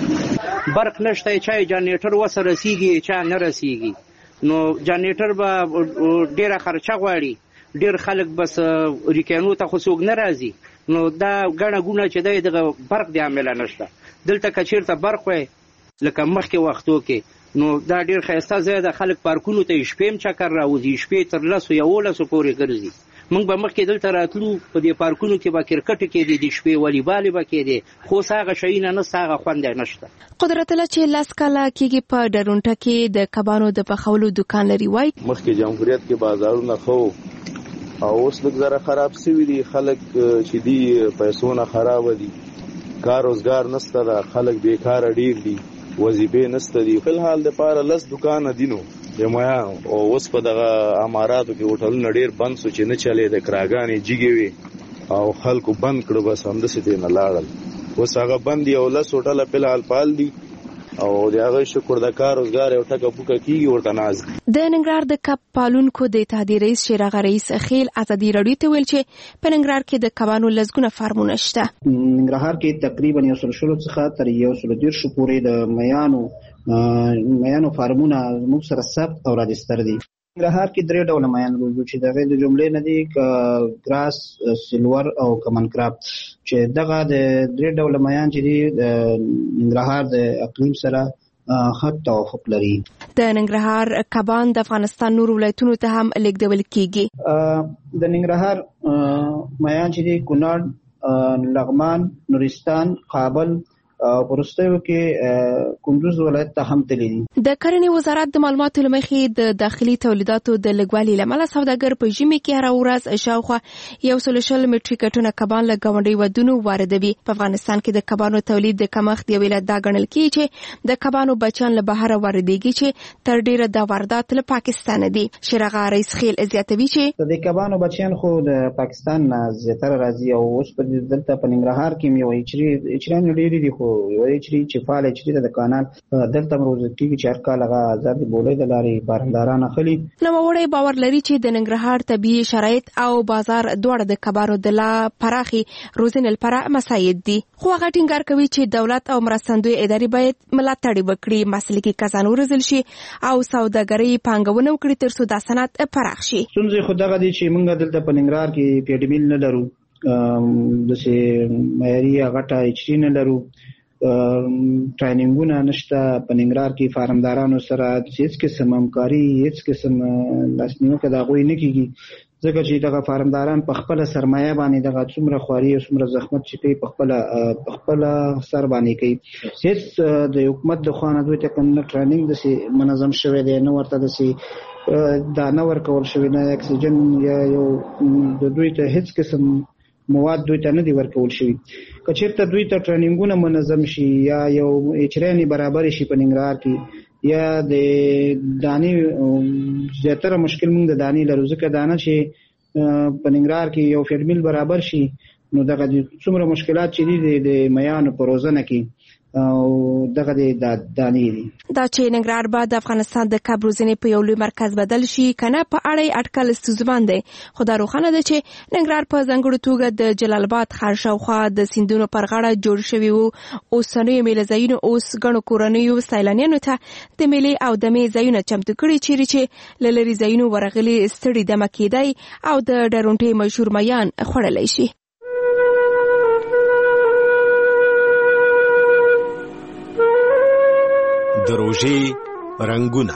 برق نشته، چای جنریټر وسره رسیږي، چا نه رسیږي. نو جنریټر به ډیره خرچه غواړي، ډیر خلک بس ریکانو ته خو څوک نه راځي. نو دا ګڼه ګونه چې دی دغه برق دی عامله نشته. دلته که چېرته برق وای لکه مخکې وختو کې نو دا ډیر ښایسته ځای ده. خلک پارکونو ته شپې هم چکر راوځي، شپې تر لسو یولسو پورې ګرځي. موږ به مخکې دلته راتلو، په دې پارکونو کې به کرکټ کېدی، د شپې والیبال به کېدی، خو هغه شیونه نشته، هغه خوند یې نشته. قدرت الله چې لاس کاله کېږي په ډارونټه کې د کبانو د پخولو دکان لري، وای مخکې جمهوریت کې بازارونه خو او اوس لږ زره خراب شوي دي. خلک چې دي پیسونه خراب دي، کار روزګار نشته ده، خلک بیکاره ډیر دي، وظیفې نشته دي. فلحال د پاره لس دکان دینو یمایا او اوس په دغه اماراتو کې هوټلونه ډیر بند سو چې نه چلے، د کراګانې جګې وي او خلکو بند کړو، بس همداسې دې نه لاړل. اوس هغه بند دي او لس هوټله فلحال پال دي او د هغه شکر د کار روزګار یو ټکه پوکه کېږي ورته ناز. د ننګرهار د کب پالونکو د اتحادیې رئیس شیراغ رئیس خیل ازادي راډیو ته ویل چې په ننګرهار کې د کبانو لسګونه فارمونه شته. ننګرهار کې تقریبا یو سل شلو څخه تر یو سل دېرشو پورې د میانو میانو فارمونه موږ سره ثبت او راجستر دي. ننګرهار کې درې ډوله میان روزو چې دغه د جملې نه دي، ګراس، سلور او کمن کراب، چې دغه د درې ډوله میان چې دي د ننګرهار د اقلیم سره ښه توافق لري. د ننګرهار کبان د افغانستان نور ولایتونو ته هم لیږدول کیږي. د ننګرهار میان چې دي کونړ، لغمان، نورستان، کابل او وروستیو کې کندوز ولایت ته هم تللی دي. د کرنې وزارت د معلوماتو له مخې د داخلي تولیداتو د لږوالي له امله سوداګر په ژمي کې هره ورځ شاوخوا یو سل شل مټریک ټنه کبان له ګاونډي ودونو واردوي. په افغانستان کې د کبانو تولید د کمښت یو علت دا ګڼل کېږي چې د کبانو بچیان له بهره واردېږي چې تر ډیره د واردات له پاکستان دي. شیراغ رئیس خیل زیاتوي چې د کبانو بچیان خو د پاکستان نه زیاتره راځي او اوس په دلته په ننګرهار کې یو اچري اچران ډېری دي، خو یو اچري چې فعال اچري د کانال دلته روزل کېږي چې هر کال هغه آزاد بولې د لارې بارنداران اخلي. نوموړی باور لري چې د ننګرهار طبیعي شرایط او بازار دواړه د کبانو د لا پراخي روزنې لپاره مساعد دي. خو هغه ټینګار کوي چې دولت او مرستندوی ادارې باید ملاتړ وکړي، مسلکي کسان وروزل شي او سوداګري پانګونه وکړي ترڅو دا صنعت پراخ شي. ستونزې خو دغه دي چې موږ دلته په ننګرهار کې پیډمیل نه لرو، داسې معیاري غټه اچري نه لرو، ټریننګونه نشته. په ننګرهار کې فارمدارانو سره هیڅ قسم همکاري، هیڅ قسم لاسنیوکه د هغوی نه کېږي، ځکه چې دغه فارمداران په خپله سرمایه باندې دغه څومره خواري او څومره زحمت چې کوي په خپله په خپله سر باندې کوي. هیڅ د حکومت د خوا نه دوی ته کوم ټریننګ داسې منظم شوی دی، نه ورته داسې دا نه ورکول شوی، نه اکسیجن یا یو د دوی ته هیڅ قسم مواد دوی ته نه دی ورکول شوی. که چېرته دوی ته ټریننګونه منظم شي یا یو اچرانې برابر شي په ننګرهار کې، یا د دانې زیاتره مشکل موږ د دانې لرو، ځکه دانه چې په ننګرهار کې یو فیډمیل برابر شي نو دغه څومره مشکلات چې دي د میانو په روزنه کې او دغه د دانې دي. دا چې ننګرهار به د افغانستان د کب روزنې په یو لوی مرکز بدل شي کنه په اړه اټکل ستونزمن دی، خو دا روښانه ده چې ننګرهار په ځانګړې توګه د جلال آباد ښار شاوخوا د سیندونو پر غاړه جوړ شوي وو. اوسنیو میله ځایونو اوس ګڼو کورنیو سیلانیانو ته د میلې او دمې ځایونه چمتو کړي، چیرې چې له لرې ځایونو ورغلي ستړي دمه کېدی او د ډارونټې مشهور میان خوړلی شي. د روژې رنګونه.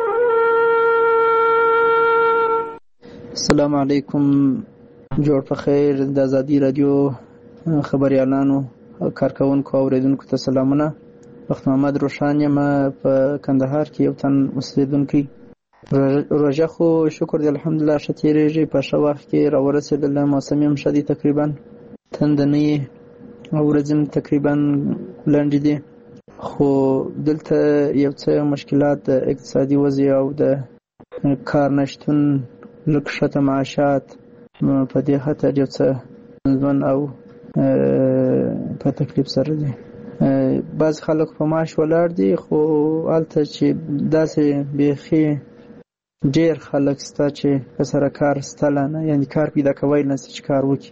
السلام علیکم، جوړ په خیر. د ازادي رادیو خبريالانو، کارکونکو او اوریدونکو ته سلامونه. وخت محمد روشان یم په کندهار کې یو تن اوسیدونکی. روژه خو شکر دی الحمدلله ښه تېرېږي، په ښه وخت کې راورسېدله، موسم هم ښه دی، تقریبا تنده نه یې ورځې تقریبا لنډې دي، خو دلته یو څه مشکلات د اقتصادي وضع او د کار نشتون، لږ ښکته معاشات په دې خاطر یو څه ژوند او په تکلیف سره دي. بعض خلک په معاش ولاړ دي، خو هلته چې داسې بیخي ډېر خلک شته چې ورسره کار شته نه، یعنې کار پیدا کوی نه شي چې کار وکړي.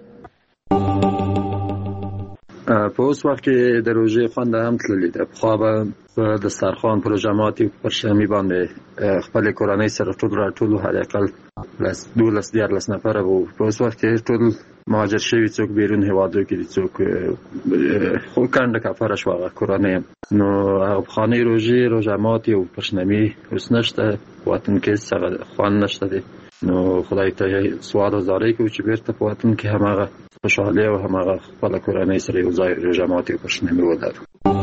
په اوس وخت کې د روژې خوند هم تللی ده. پخوا به په دسترخوان پروژه ماتې پر شمې باندې خپلې کورنۍ سره ټول راټولو، حداقل دولس دیارلس نفره به وو. په اوس وخت کې ټول مهاجر شوي، څوک بیرون هېوادو کې دي، څوک خو کنډه کفره شوه هغه کورنۍ هم. نو هغه پخوانۍ روژې روژه ماتې او پرشنمې اوس نشته، په وطن کې هېڅ هغه خوند نشته دی. نو خدای ته سوال او زاری کوو چې بیرته په وطن کې هماغه خوشحالي او هماغه خپله کورنۍ سره یو ځای روژه ماتې او پرشنمې ولرو.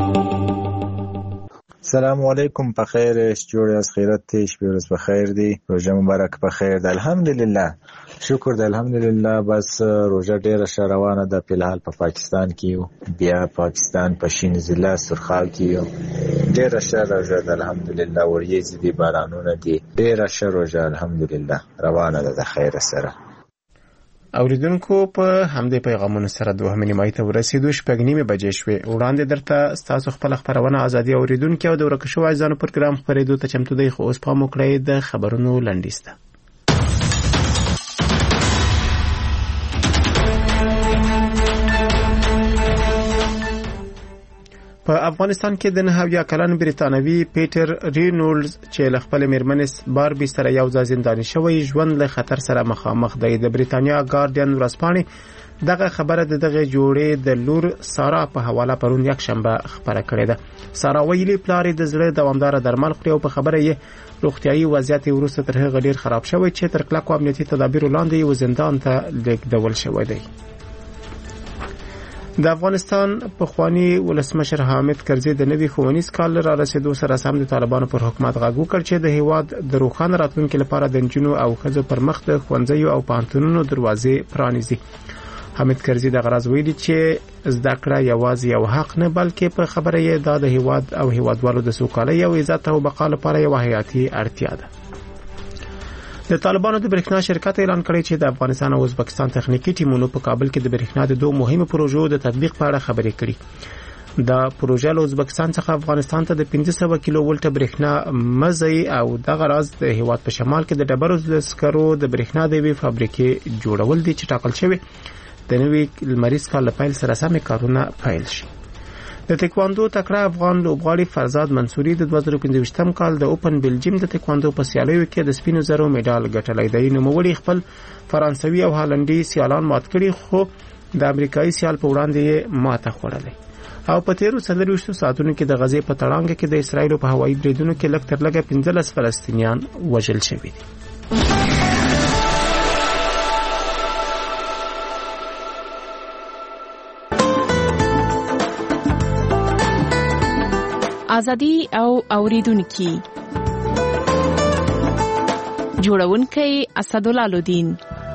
سلام علیکم، په خیر جوړ یاست، خیرت دی، شپې ورځ په خیر دی، روژه مبارک په خیر ده، الحمدلله، شکر ده، الحمدلله. بس روژه ډیره ښه روانه ده. په الحال په پاکستان کې یو، بیا پاکستان په شین ضلع سرخال کې یو، ډیره ښه روژه ده الحمدلله. وریځې دي، بارانونه دي، ډیره ښه روژه الحمدلله روانه ده د خیر سره. اوریدونکو په همدې پیغامونو سره دوهمې نیمایي ته ورسېدو. شپږ نیمې بجې شوې. وړاندې درته ستاسو خپله خپرونه ازادي اوریدونکي او د ورکه شوو عزیزانو پروګرام خپرېدو ته چمتو دی، خو اوس پام وکړئ د خبرونو لنډیز ته. په افغانستان کې د نهه اویا کلن بریتانوي پیټر رینولډز چې له خپلې مېرمنې باربي سره یو ځای زنداني شوی، ژوند له خطر سره مخامخ دی. د بریتانیا ګارډین ورځپاڼې دغه خبره د دغه جوړې د لور سارا په حواله پرون یکشنبه خبره کړې ده. سارا ویلي پلار د زړه دوامدار درمل خوري او په خبره یې روغتیايي وضعیت وروسته تر هغه ډیر خراب شوی چې تر کلکو امنیتي تدابیرو لاندې یو زندان ته لیږدول شوی دی. د افغانستان پخوانی ولسمشر حامد کرزي د نوي ښوونیز کال را رسیدو سره سم د طالبانو پر حکومت غږ وکړ چې د هیواد د روښانه راتلونکي لپاره د نجونو او ښځو پر مخ د ښوونځیو او پوهنتونونو دروازې پرانیزي. حامد کرزي د غرض ویلي چې زده کړه یوازې یو حق نه، بلکې په خبره یې دا د هیواد او هیوادوالو د سوکالۍ او عزت او بقا لپاره یو حیاتي اړتیا ده. د طالبانو د برېښنا شرکت اعلان کړی چې د افغانستان او ازبکستان تخنیکی ټیمونو په کابل کې د برېښنا د دوه مهمو پروژو د تطبیق په اړه خبرې کړې. دا پروژه له ازبکستان څخه افغانستان ته د پنځه سوه کیلو ولټه برېښنا مزي او دغه راز د هیواد په شمال کې د ډبرو د سکرو د برېښنا د یوې فابریکې جوړول دي چې ټاکل شوی د نوي لمریز کال له پیل سره سم کارونه پیل شي. د تکواندو تکړه افغان لوبغاړي فرزاد منصوري د دوه زره پنځه کال د اوپن بلجیم د تکواندو په سیالیو کې د سپینو زرو میډال ګټلی دی. نوموړي خپل فرانسوي او هالندي سیالان مات کړي، خو د امریکایي سیال په وړاندې یې ماته خوړلې. او په تیرو څلوېښتو ساعتونو کې د غزې په تړانګه کې د اسرایلو په هوایي بریدونو کې لږ تر لږه پنځلس فلسطینیان وژل شوي دي. ازادي او اوریدونکي جوړونکي اسدالله لودین.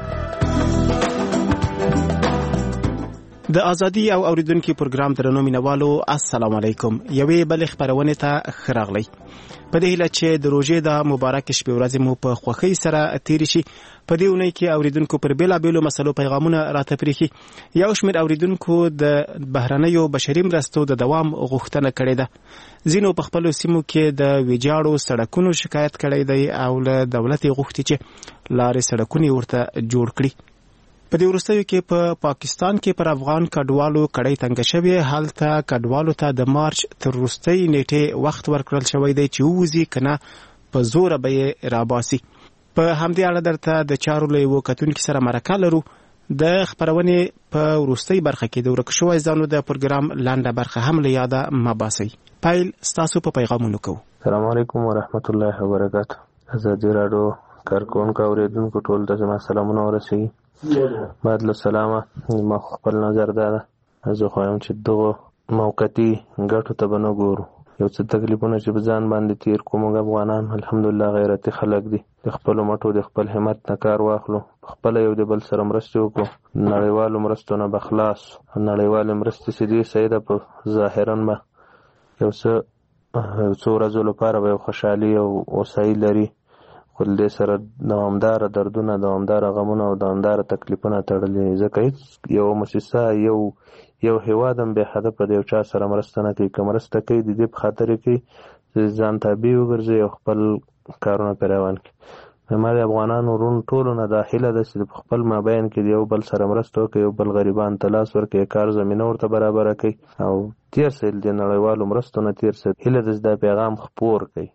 د ازادي او اوریدونکو پروګرام درنو مینوالو السلام علیکم. یوې بل خبرونه ته خراغلی. په دې هیله چې د روژې د مبارک شپې ورځې مو په خوښۍ سره تیر شي. په دې اونۍ کې اوریدونکو پر بیلابیلو مسلو پیغامونه راته پریخي. یو شمېر اوریدونکو د بهرنیو بشري مرستو د دوام غوښتنه کړې ده. ځینو په خپلو سیمو کې د ویجاړو سړکونو شکایت کړی دی او له دولت یې غوښتي چې لارې سړکونه ورته جوړ کړي. په دې وروستیو کې په پا پاکستان کې پر افغان کډوالو کړۍ تنګ شوې. هلته کډوالو ته د مارچ تر وروستۍ نیټې وخت ورکړل شوی دی چې ووځي کنه په زور به یې راباسي. په همدې اړه درته د چارو له یو کتونکي سره مرکه لرو. د خبرونې په وروستۍ برخه کې د ورک شوی ځانو د پروګرام لاندې برخه هم له یاده مباسي. پایل ستاسو په پیغامونو کو. السلام علیکم ورحمت الله وبرکاته. ازادي راډیو کارکونکو اوریدونکو ټول ته زما سلامونه ورسوي. بعد له سلامه ما خپل نظر دا ده، زه خوایم چې دغه موقتي ګټو ته به نه ګورو. یو څه تکلیفونه چې په ځان باندې تیر کوو موږ افغانان الحمدلله غیرتي خلک دي، د خپلو مټو د خپل همت نه کار واخلو، خپله یو د بل سره مرستې وکړو، نړیوالو مرستو نه به خلاص. نړیوالې مرستې چې دي صحیح ده په ظاهرا به یو څه یو څو ورځو لپاره به یو خوشحالي او هوسایي لري، خو د دې سره دوامداره دردونه، دوامداره غمونه او دوامداره تکلیفونه تړلي. ځکه هېڅ یوه موسسه یو یو هېواد هم بې هدفه د یو چا سره مرسته نه کوي. که مرسته کوي د دې په خاطر یې کوي چې ځان تابع وګرځي او خپل کارونه پرې روان کړي. ما د افغانانو وروڼو ټولو نه دا هیله ده چې په خپل مابین کې د یو بل سره مرسته وکړي، یو بل غریبان ته لاس ورکړي، کار زمینه ورته برابره کړي او تېر سئ د نړیوالو مرستو نه تېر سئ. هیله ده چې دا پیغام خپور کړي.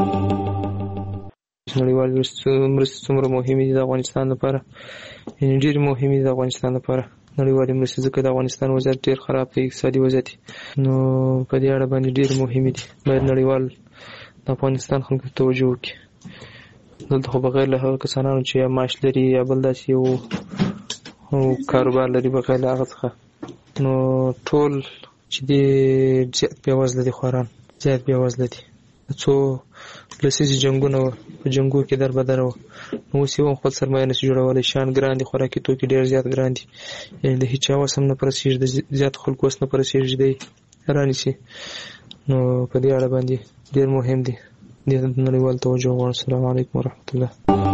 نړیوالې مرستې څومره مهمې دي د افغانستان لپاره، یعنې ډېرې مهمې دي د افغانستان لپاره نړیوالې مرستې، ځکه د افغانستان وضعیت ډېر خراب دی، اقتصادي وضعیت، نو په دې اړه باندې ډېرې مهمې دي. باید نړیوال د افغانستان خلکو ته توجه وکړي. دلته خو بغیر له هغه کسانانو چې یا معاش لري یا بل داسې یو کاروبار لري، بغیر له هغه څخه نو ټول چې دی زیات بېوزله دي، خواران زیات بېوزله دي. څو لسیزې جنګونه وه، په جنګو کې در بدره وه، نو اوس یې هم خپل سرمایه نشي جوړولی، شیان ګران دي، خوراکي توکي ډېر زیات ګران دي، یعنې د هېچا وس هم نه په رسېږي، د زیاتو خلکو وس نه په رسېږي دی رانیسي. نو په دې اړه باندې ډېر مهم دي، دې ته د نړیوال توجه غواړم. السلام علیکم ورحمت الله.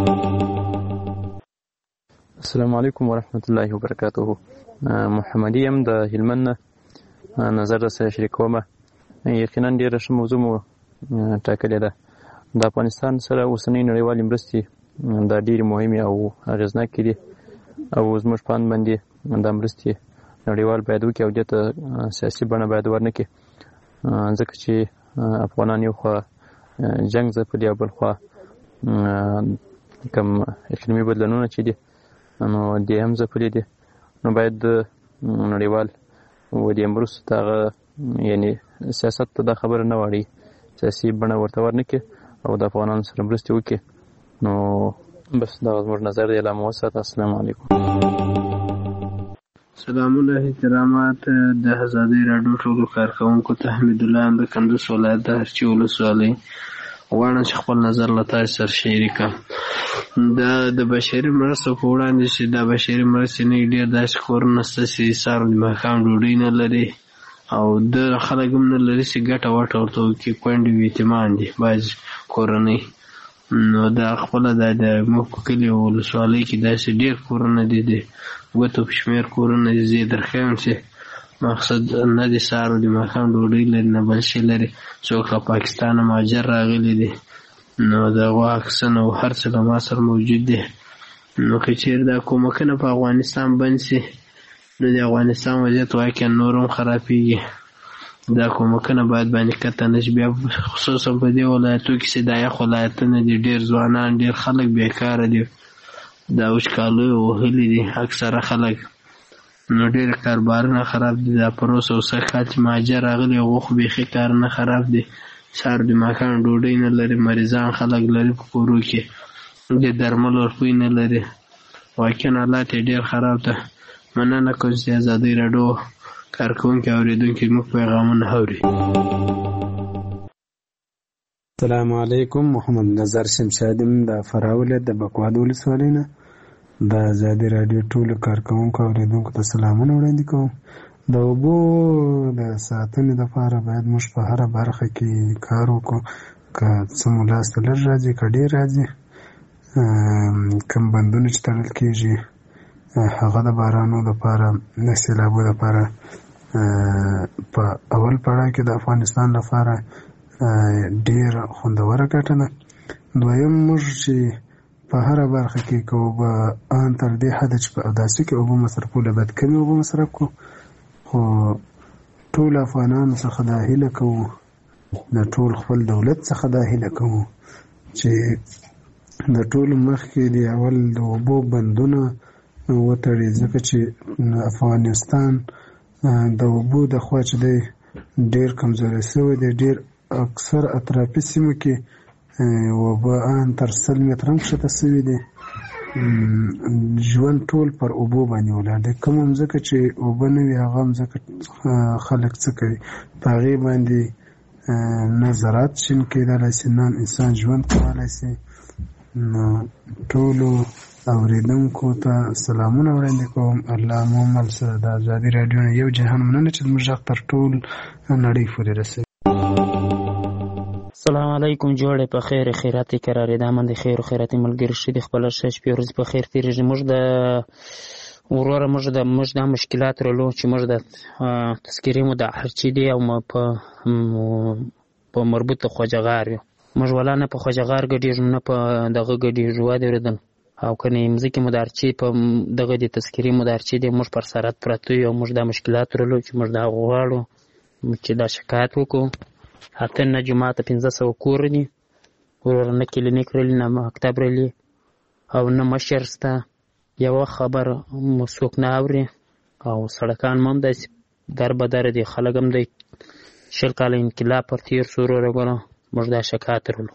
السلام علیکم ورحمت الله وبرکاته. محمدي یم د هلمند نه، نظر راسره شریکومه. یقینا ډېره ښه موضوع مو ټاکلې ده. د افغانستان سره اوسنۍ نړیوالې مرستې دا ډېرې مهمې او اغېزناکې دي او زموږ په اند باندې دا مرستې نړیوال باید وکړي او دې ته سیاسي بڼه باید ورنه کړي، ځکه چې افغانان یو خوا جنګ ځپلي او بل خوا کوم اقلیمي بدلونونه چې دي نو دې هم ځپلي دي. نو باید نړیوال و دې مرستو ته هغه یعنې سیاست ته دا خبره نه واړي، سیاسي بڼه ورته ورنه کړي او د افغانانو سره مرستې وکړي. نو بس دغه زموږ نظر دی. لا مو وساته. السلام علیکم. سلامونه احترامات د ازادۍ راډیو ټولو کارکوونکو ته. حمید الله یم د کندوز ولایت د هرچی ولسوالۍ. غواړم چې خپل نظر له تاسو سره شریک کړم. دا د بشري مرستو په وړاندې چې دا بشري مرستې نه ډېر داسې کورونه شته چې سهار د ماښام ډوډۍ نه لري او د خلک هم نه لري چې ګټه وټه ورته وکړي. کونډې او یتیمان دي بعض کورنۍ. نو دا خپله دا د موږ په کلي او ولسوالۍ کې داسې ډېر کورونه دي، د ګوتو په شمېر کورونه دي. زه یې درښیم چې مقصد نه د سهار او د ماښام ډوډۍ لري نه بل شی لري. څوک له پاکستانه مهاجر راغلي دي، نو د هغو عکسونه او هر څه له ما سره موجود دي. نو که چېرې دا کومکونه په افغانستان بند شي نو د افغانستان وضعیت واقعا نور هم خرابېږي. دا کومکونه باید باندې قطع نه شي. بیا خصوصا په دې ولایتو کې چې دا یخ ولایتونه دي، ډېر ځوانان ډېر خلک بېکاره دي، دا وچکالۍ وهلي دي اکثره خلک، نو ډېر کاروبارونه خراب دي. دا پروس او سږ کال چې مهاجر راغلي هغو خو بیخي کارونه خراب دي، سهار د ماښام ډوډۍ نه لري، مریضان خلک لري په کورو کې، د درملو روپۍ نه لري. واقعا حالات یې ډېر خراب ده. مننه کوم چې ازادۍ راډیو کارکوونکي اورېدونکي موږ پیغامونه اوري. السلام علیکم. محمد نظر شمشاد یم د فراه ولایت د بکواد ولسوالۍ نه. د ازادۍ راډیو ټولو کارکوونکو اورېدونکو ته سلامونه وړاندې کوم. د اوبو د ساتنې لپاره باید موږ په هره برخه کې کار وکړو. که څه مو لاس ته لږ راځي که ډېر راځي، کوم بندونه چې تړل کېږي هغه د بارانو لپاره، د سیلابو لپاره په اول پړاو کې د افغانستان لپاره ډېر خوندوره ګټه ده. دویم موږ چې په هره برخه کې که اوبه ان تر دې حده چې په اوداسي کې اوبه مصرفو له باید کمې اوبه مصرف کړو. خو ټول افغانانو څخه دا هیله کوو، د ټول خپل دولت څخه دا هیله کوو چې د ټولو مخکې د اول د اوبو بندونه وتړي، ځکه چې افغانستان د اوبو د خوا چې دی ډېر کمزوری شوی دی. ډېر اکثر اطرافي سیمو کې اوبه ان تر سل متره هم ښکته شوي دي. ژوند ټول پر اوبو باندې ولاړ دی. کومه مځکه چې اوبه نه وي هغه مځکه خلک څه کوي؟ په هغې باندې نه زراعت شین کېدلی شي، نه انسان ژوند کولی شي. نو ټولو اورېدونکو ته سلامونه وړاندې کوم. الله مو مل سره د ازادي راډیو نه یو جهان مننه چې زموږ غږ تر ټول نړۍ پورې رسوي. السلام علیکم. جوړې په خیر خیراتي قرارې ده من د خیر او خیراتي ملګري شي د خپل شش پیروز په خیر تیریږي. موږ د وروره موږ د موږ د مشکلات رلو چې موږ د تذکرې مو د هرچی دی او په په مربوط خوجغار یو موږ ولا نه په خوجغار ګډیږو نه په دغه ګډیږو واده ردن او کني مزيکي مدارچی په دغه د تذکرې مدارچی دی موږ پر سرات پرته یو موږ د مشکلات رلو چې موږ د غواړو چې دا شکایت وکړو. اته نه جماعت پنځه سوه کور دي ورور نه کلینیک رلی نه مکتب رلی او نه مشر سته یو خبر مسوک نه اوري او سړکان مم د در بدر دي خلک هم د شل کال انقلاب پر تیر سورو رغونه موږ دا شکایت رلو.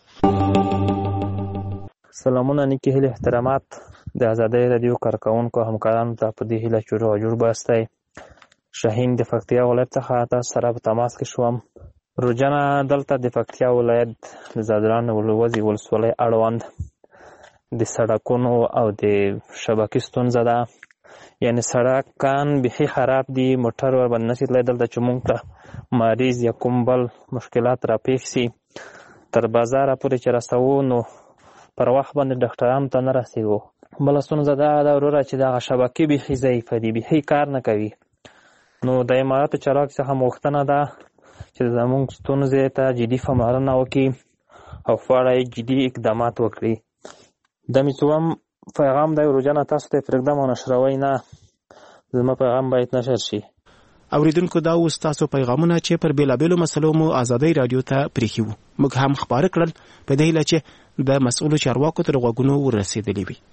سلامونه نیکی هیله احترامات د ازادۍ رادیو کارکونکو همکارانو ته په دې هیله چې روغ جوړ باستی. شاهین د پکتیا ولایت څخه تاسو سره په تماس کې شوم. روزانه دلته د پکتیا ولایت د زادران ولوزي ولسوالۍ اړوند د سړکونو او د شبکې ستونزه ده. یعنی سړکان بیخي خراب دي، موټر ور باندې نشي تللی. دلته چې موږ ته مریض یا کوم بل مشکلات راپېښ سي تر بازاره پورې چې رسوو نو پر وخت باندې ډاکټرانو ته نه رسېږو. بله ستونزه دا ده وروره چې دغه شبکې بیخي ضعیفه دي، بیخي کار نه کوي. نو د اماراتو چارواکو څخه غوښتنه ده چې زموږ ستونزې ته جدي پاملرنه وکړي او په اړه یې جدي اقدامات وکړي. د مې څوم پیغام دی روزانه تاسو ته پرېږدم او نشروئ نه، زما پیغام باید نشر شي. اوریدونکو دا اوس تاسو پیغامونه چې پر بیلابیلو مسلو مو ازادۍ رادیو ته پرېښي وو موږ هم خپاره کړل په دې هیله چې د مسؤلو چارواکو تر غوږونو ورسېدلي وي.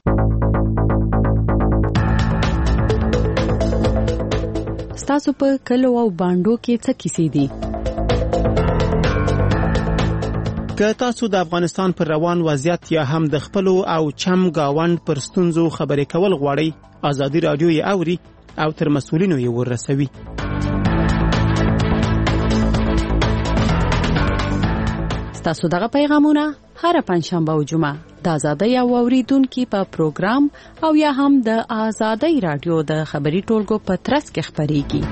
ستاسو په کلو او باندو کې څه کیسې دي؟ که تاسو د افغانستان پر روان وضعیت یا هم د خپلو او چم گاوند پر ستونزو خبرې کول غواړئ ازادي رادیو یې اوري او تر مسؤلینو یې ورسوي. ستاسو دغه پیغامونه هر پنځشنبه او جمعه د ازادۍ او اوریدونکو په پروګرام او یا هم د ازادۍ رادیو د خبري ټولګو په ترڅ کې خبريږي.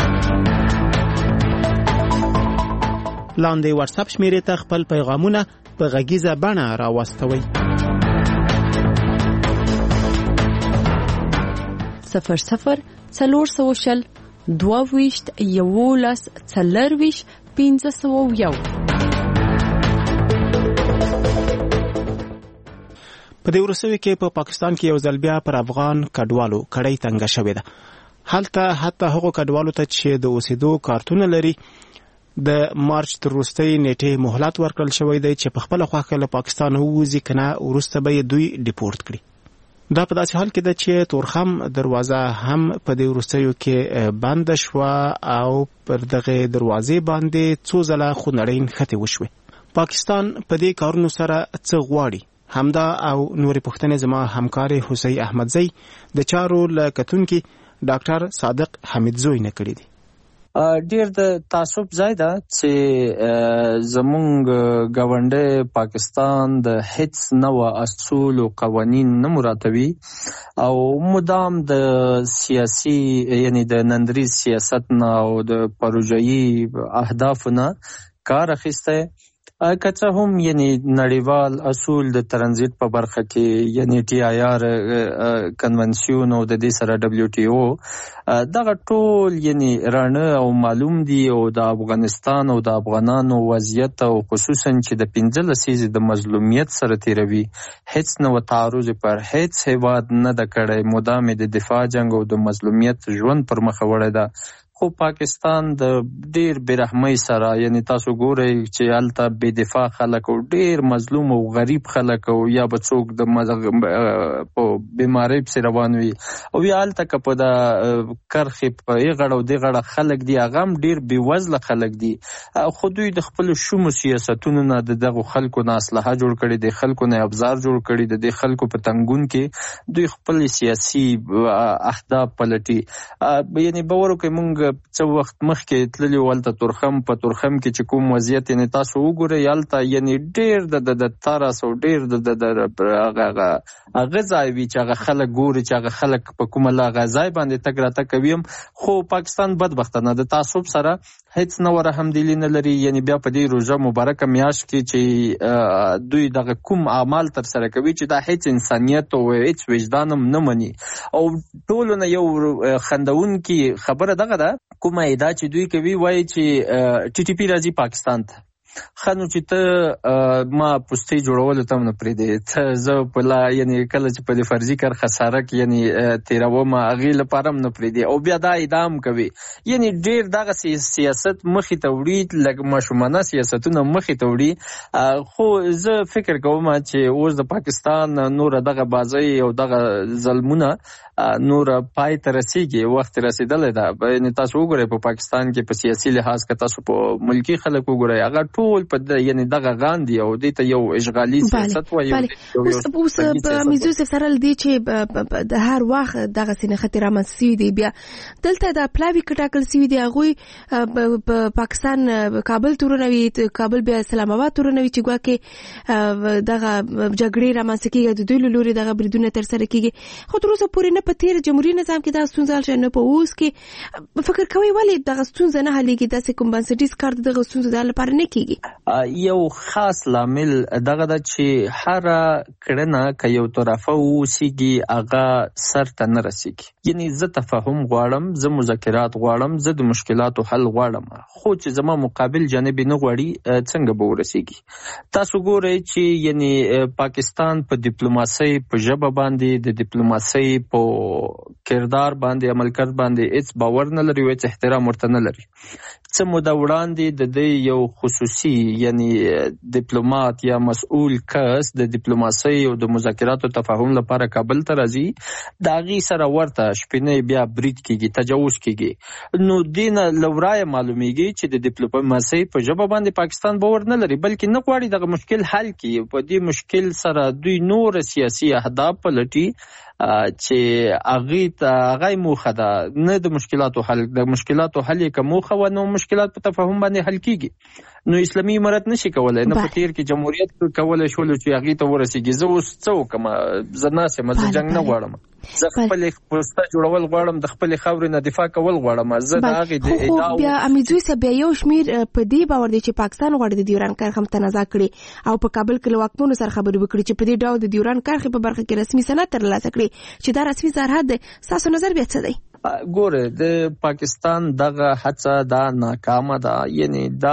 لاندې واتس اپ شمیرې ته خپل پیغامونه په غږیزه بڼه راوستوئ. صفر صفر څلور سوه شل دوه ویشت یولس څلور ویشت پنځه سوه یو. په دې ورسوي کې په پاکستان کې یو ځل بیا پر افغان کډوالو کړۍ تنګه شوې ده. هلته حتی هغو کډوالو ته چې د اوسېدو کارتونه لري د مارچ تر وروستۍ نیټې مهلت ورکړل شوی دی چې په خپله خوښه له پاکستان ووځي که نه وروسته به یې دوی ډیپورټ کړي. دا په داسې حال کې ده چې تورخم دروازه هم په دې وروستیو کې بنده شوه او پر دغه دروازې باندې څو ځله خونړۍ نښتې وشوې. پاکستان په دې کارونو سره څه غواړي؟ همدا او نورې پوښتنې زما همکار حسین احمدزی د چارو له کتونکي ډاکټر صادق حمیدزوی نه کړي دي. ډیر د تعصب ځای ده چې زمونږ ګاونډی پاکستان د هیڅ نوع اصول او قوانین نه مراتبي او مدام د سیاسي یعنی د نندریز سیاست نه او د پروژایي اهدافو نه کار اخیسته. که څه هم یعنی نړیوال اصول د ترانزیت په برخه کې یعنی ټي آی آر کنونسیون او د دې سره دبليو ټي او دغه ټول یعنی رانه او معلوم دي او د افغانستان او د افغانانو وضعیت او خصوصا چې د پنځه لسیزې د مظلومیت سره تیروي هیڅ نو تعرض پر هیڅ هیواد نه د کړي مدام د دفاع جنگ او د مظلومیت ژوند پر مخ وړي ده. خو پاکستان د ډیر برحمۍ سره یعنی تاسو ګورئ چې هلته بې دفاع خلک او ډیر مظلوم او غریب خلک او یا به څوک د په بیمارۍ پسې روان وي او یا هلته که په د کرښې په یې غړه او دې غړه خلک دي هغه هم ډیر بې وزله خلک دي. خو دوی د خپلو شومو سیاستونو نه د دغو خلکو نه اسلحه جوړ کړي، د خلکو نه ابزار جوړ کړي، د دې خلکو په تنګون کې دوی خپل سیاسي اهداف پلټي. یعنی باور وکړئ موږ څو وخت مخکې تللی ولته تورخم په تورخم کې چې کوم وضعیت یعنی تاسو وګورئ هلته یعنی ډېر د د ترس او ډېر د د هغه هغه ځای وي چې هغه خلک ګوري چې هغه خلک په کومه هغه ځای باندې تګ راتګ کوي هم. خو پاکستان بدبختانه د تعصب سره هیڅ نه رحمدلي نه لري. یعنی بیا په دې روژه مبارکه میاشت کې چې دوی دغه کوم اعمال تر سره کوي چې دا هیڅ انسانیت او هیڅ وجدان هم نه مني. او ټولو نه یو خندونکي خبره دغه ده کومه ادعا چې دوی کوي وایي چې ټي ټي پی راځي پاکستان ته. خنو چې ته ما پوسټي جوړول ته نه پریدې ته زه په لا یعنی کله چې په فرضي کار خساره کې یعنی تیروم هغه لپاره نه پریدې او بیا دا ادام کوي. یعنی ډیر دغه سیاست مخې ته وړي لکه مشمنه سیاستونه مخې ته وړي. خو زه فکر کوم چې اوس د پاکستان نور دغه بازي او دغه ظلمونه نور پای ته رسیږي وخت رسیدلې ده. یعنی تاسو وګورئ په پاکستان کې په سیاسي لحاظ کې تاسو په ملکی خلک وګورئ هغه ټول په یعنی دغه غاندي او دې ته یو اشغالي سیاست وایي. اوس په میزو سره لدی چې د هر وخت دغه سینه خطر رامنځته دی بیا دلته د پلاوی کټاکل سوي دی هغه په پاکستان کابل تورنوي کابل بیا اسلام آباد تورنوي چې ګواکې دغه جګړې رامنځته کیږي د دوی لوري دغه بریدونه تر سره کیږي. خو تر اوسه پورې نه په تیر جمهوریت نظام کې دا ستونزه شې نه په اوس کې فکر کوي ولې دغه ستونزه نه حلېږي داسې کوم بنسټیز کار دغه ستونزه د لپاره نه کیږي. یو خاص لامل دغه د چې هر کړنه که یو طرفه وسیږي هغه سر ته نه رسیږي. یعنی زه تفاهم غواړم زه مذاکرات غواړم زه د مشکلاتو حل غواړم خو چې زما مقابل جانب نه غواړي څنګه به ورسیږي. تاسو ګورئ چې یعنی پاکستان په ډیپلوماسۍ په ژبه باندې د ډیپلوماسۍ په کردار باندې عمل کړ باندې هیڅ باور نه لري او هیڅ احترام ورته نه لري. څه موده وړاندې د دې یو خصوصي یعنی ډیپلوماټ یا مسؤل کس د ډیپلوماسۍ او د مذاکراتو تفاهم لپاره کابل ته راځي د هغې سره ورته شپینې بیا برید کیږي تجاوز کیږي. نو دینه لورای معلومیږي چې د ډیپلوماسۍ په ژبه باندې پاکستان باور نه لري بلکې نه غواړي دغه مشکل حل کړي. په دې مشکل سره دوی نور سیاسي اهداف پلټي چې هغه ته هغه موخه ده نه د مشکلاتو حل د مشکلاتو حل کوم موخه و نو مشکلات په تفاهم باندې حل کیږي. نو اسلامي امارت نشي کولای نه په تیر کې جمهوریت کولای شول چې هغه ته ورسیږي. زه اوس څه کوم زه ناسه مزه جنگ نه غواړم زه خپل پوسټه جوړول غواړم د خپل خاورې نه دفاع کول غواړم. زه د هغه د ادعا بیا امیدوي سه بیا یو شمیر په دې باور دي چې پاکستان غواړي د ډیوران کرښه متنازع کړي او په کابل کې له واکمنو سره خبرې وکړي چې په دې ډول د ډیوران کرښې په برخه کې رسمي سند ترلاسه کړي چې دا رسمي سرحد دی. تاسو نظر بیا څه دی؟ ګوره د پاکستان دغه هڅه دا ناکامه ده. یعنی دا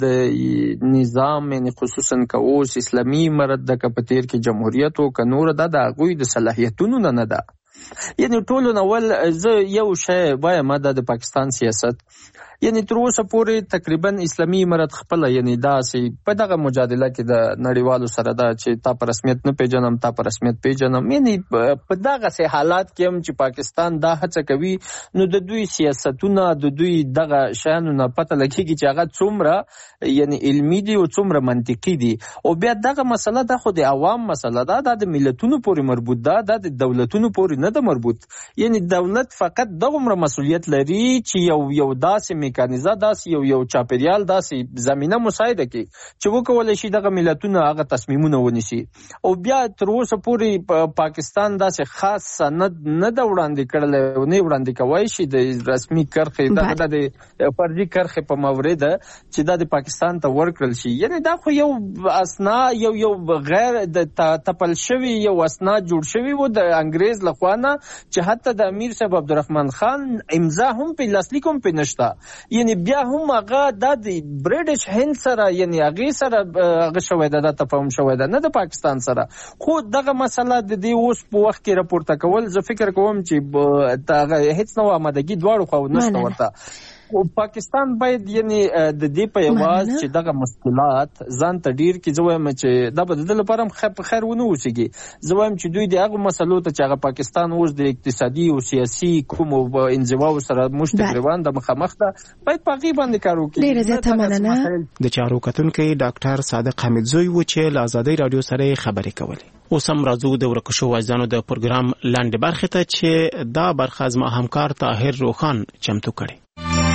د نظام یعنی خصوصا که اوس اسلامي امارت د کپتیر کې جمهوریت او که نور ده د هغوی د صلاحیتونو نه نه ده. یعنی ټولو نول زه یو شی وایم د پاکستان سیاست یعنی تر اوسه پورې تقریبا اسلامي امارت خپل یعنی داسې په دغه مجادله کې د نړیوالو سره دا چې تا په رسمیت نه پیژنم تا په رسمیت پیژنم یعنی په دغه سه حالات کې هم چې پاکستان دا هڅه کوي نو د دوی سیاستونه د دوی دغه شانو نه پته لګیږي چې هغه څومره یعنی علمي دي او څومره منطقي دي. او بیا دغه مسله د خو د عوام مسله ده د ملتونو پورې مربوط ده د دولتونو پورې نه ده مربوط. یعنی دولت فقط دغه مسؤلیت لري چې یو یو داسې میکانیزه داسې یو یو چاپیریال داسې زمینه مساعده کړي چې وکولای شي دغه ملتونه هغه تصمیمونه ونیسي. او بیا تر اوسه پورې پاکستان داسې خاص سند نه دا وړاندې کړل نه وړاندې کوي شي د رسمي کرښې دغه د فرضي کرښې په مورد چې دا د پاکستان ته ورکړل شي. یعنی دا خو یو اسنا یو یو غیر د تپل شوی یو اسنا جوړ شوی و د انګريز لخوا نه چې حتی د امیر صاحب عبدالرحمن خان امضا هم په لاسلیک هم په نشته. یعنی بیا هم هغه د برټش هند سره یعنی هغه سره هغه شوی د تفاهم شوی د نه د پاکستان سره. خو دغه مسله د دې اوس په وخت کې راپورته کول زه فکر کوم چې دغه هیڅ نو آمادګي دواړو خو نشته ورته. او پاکستان باید یعنی د دې په یواز چې دغه مشکلات ځان ته ډیر کې زویم چې دا به د لپاره هم خیر ونه وسیږي. زویم چې دوی د هغه مسلو ته چې هغه پاکستان اوس د اقتصادي او سیاسي کوم انزوا سره مشترک روان د مخامخ ده باید په غیبه باندې کار وکړي. ډیر زیاته مننه. د چارو کتونکو ډاکټر صادق حمیدزوی و چې له آزادۍ رادیو سره خبرې کولې. اوس هم راځو د ورکشو وایزانو د پروګرام لاندې برخه ته چې دا برخه از ما همکار طاهر روخان چمتو کړي.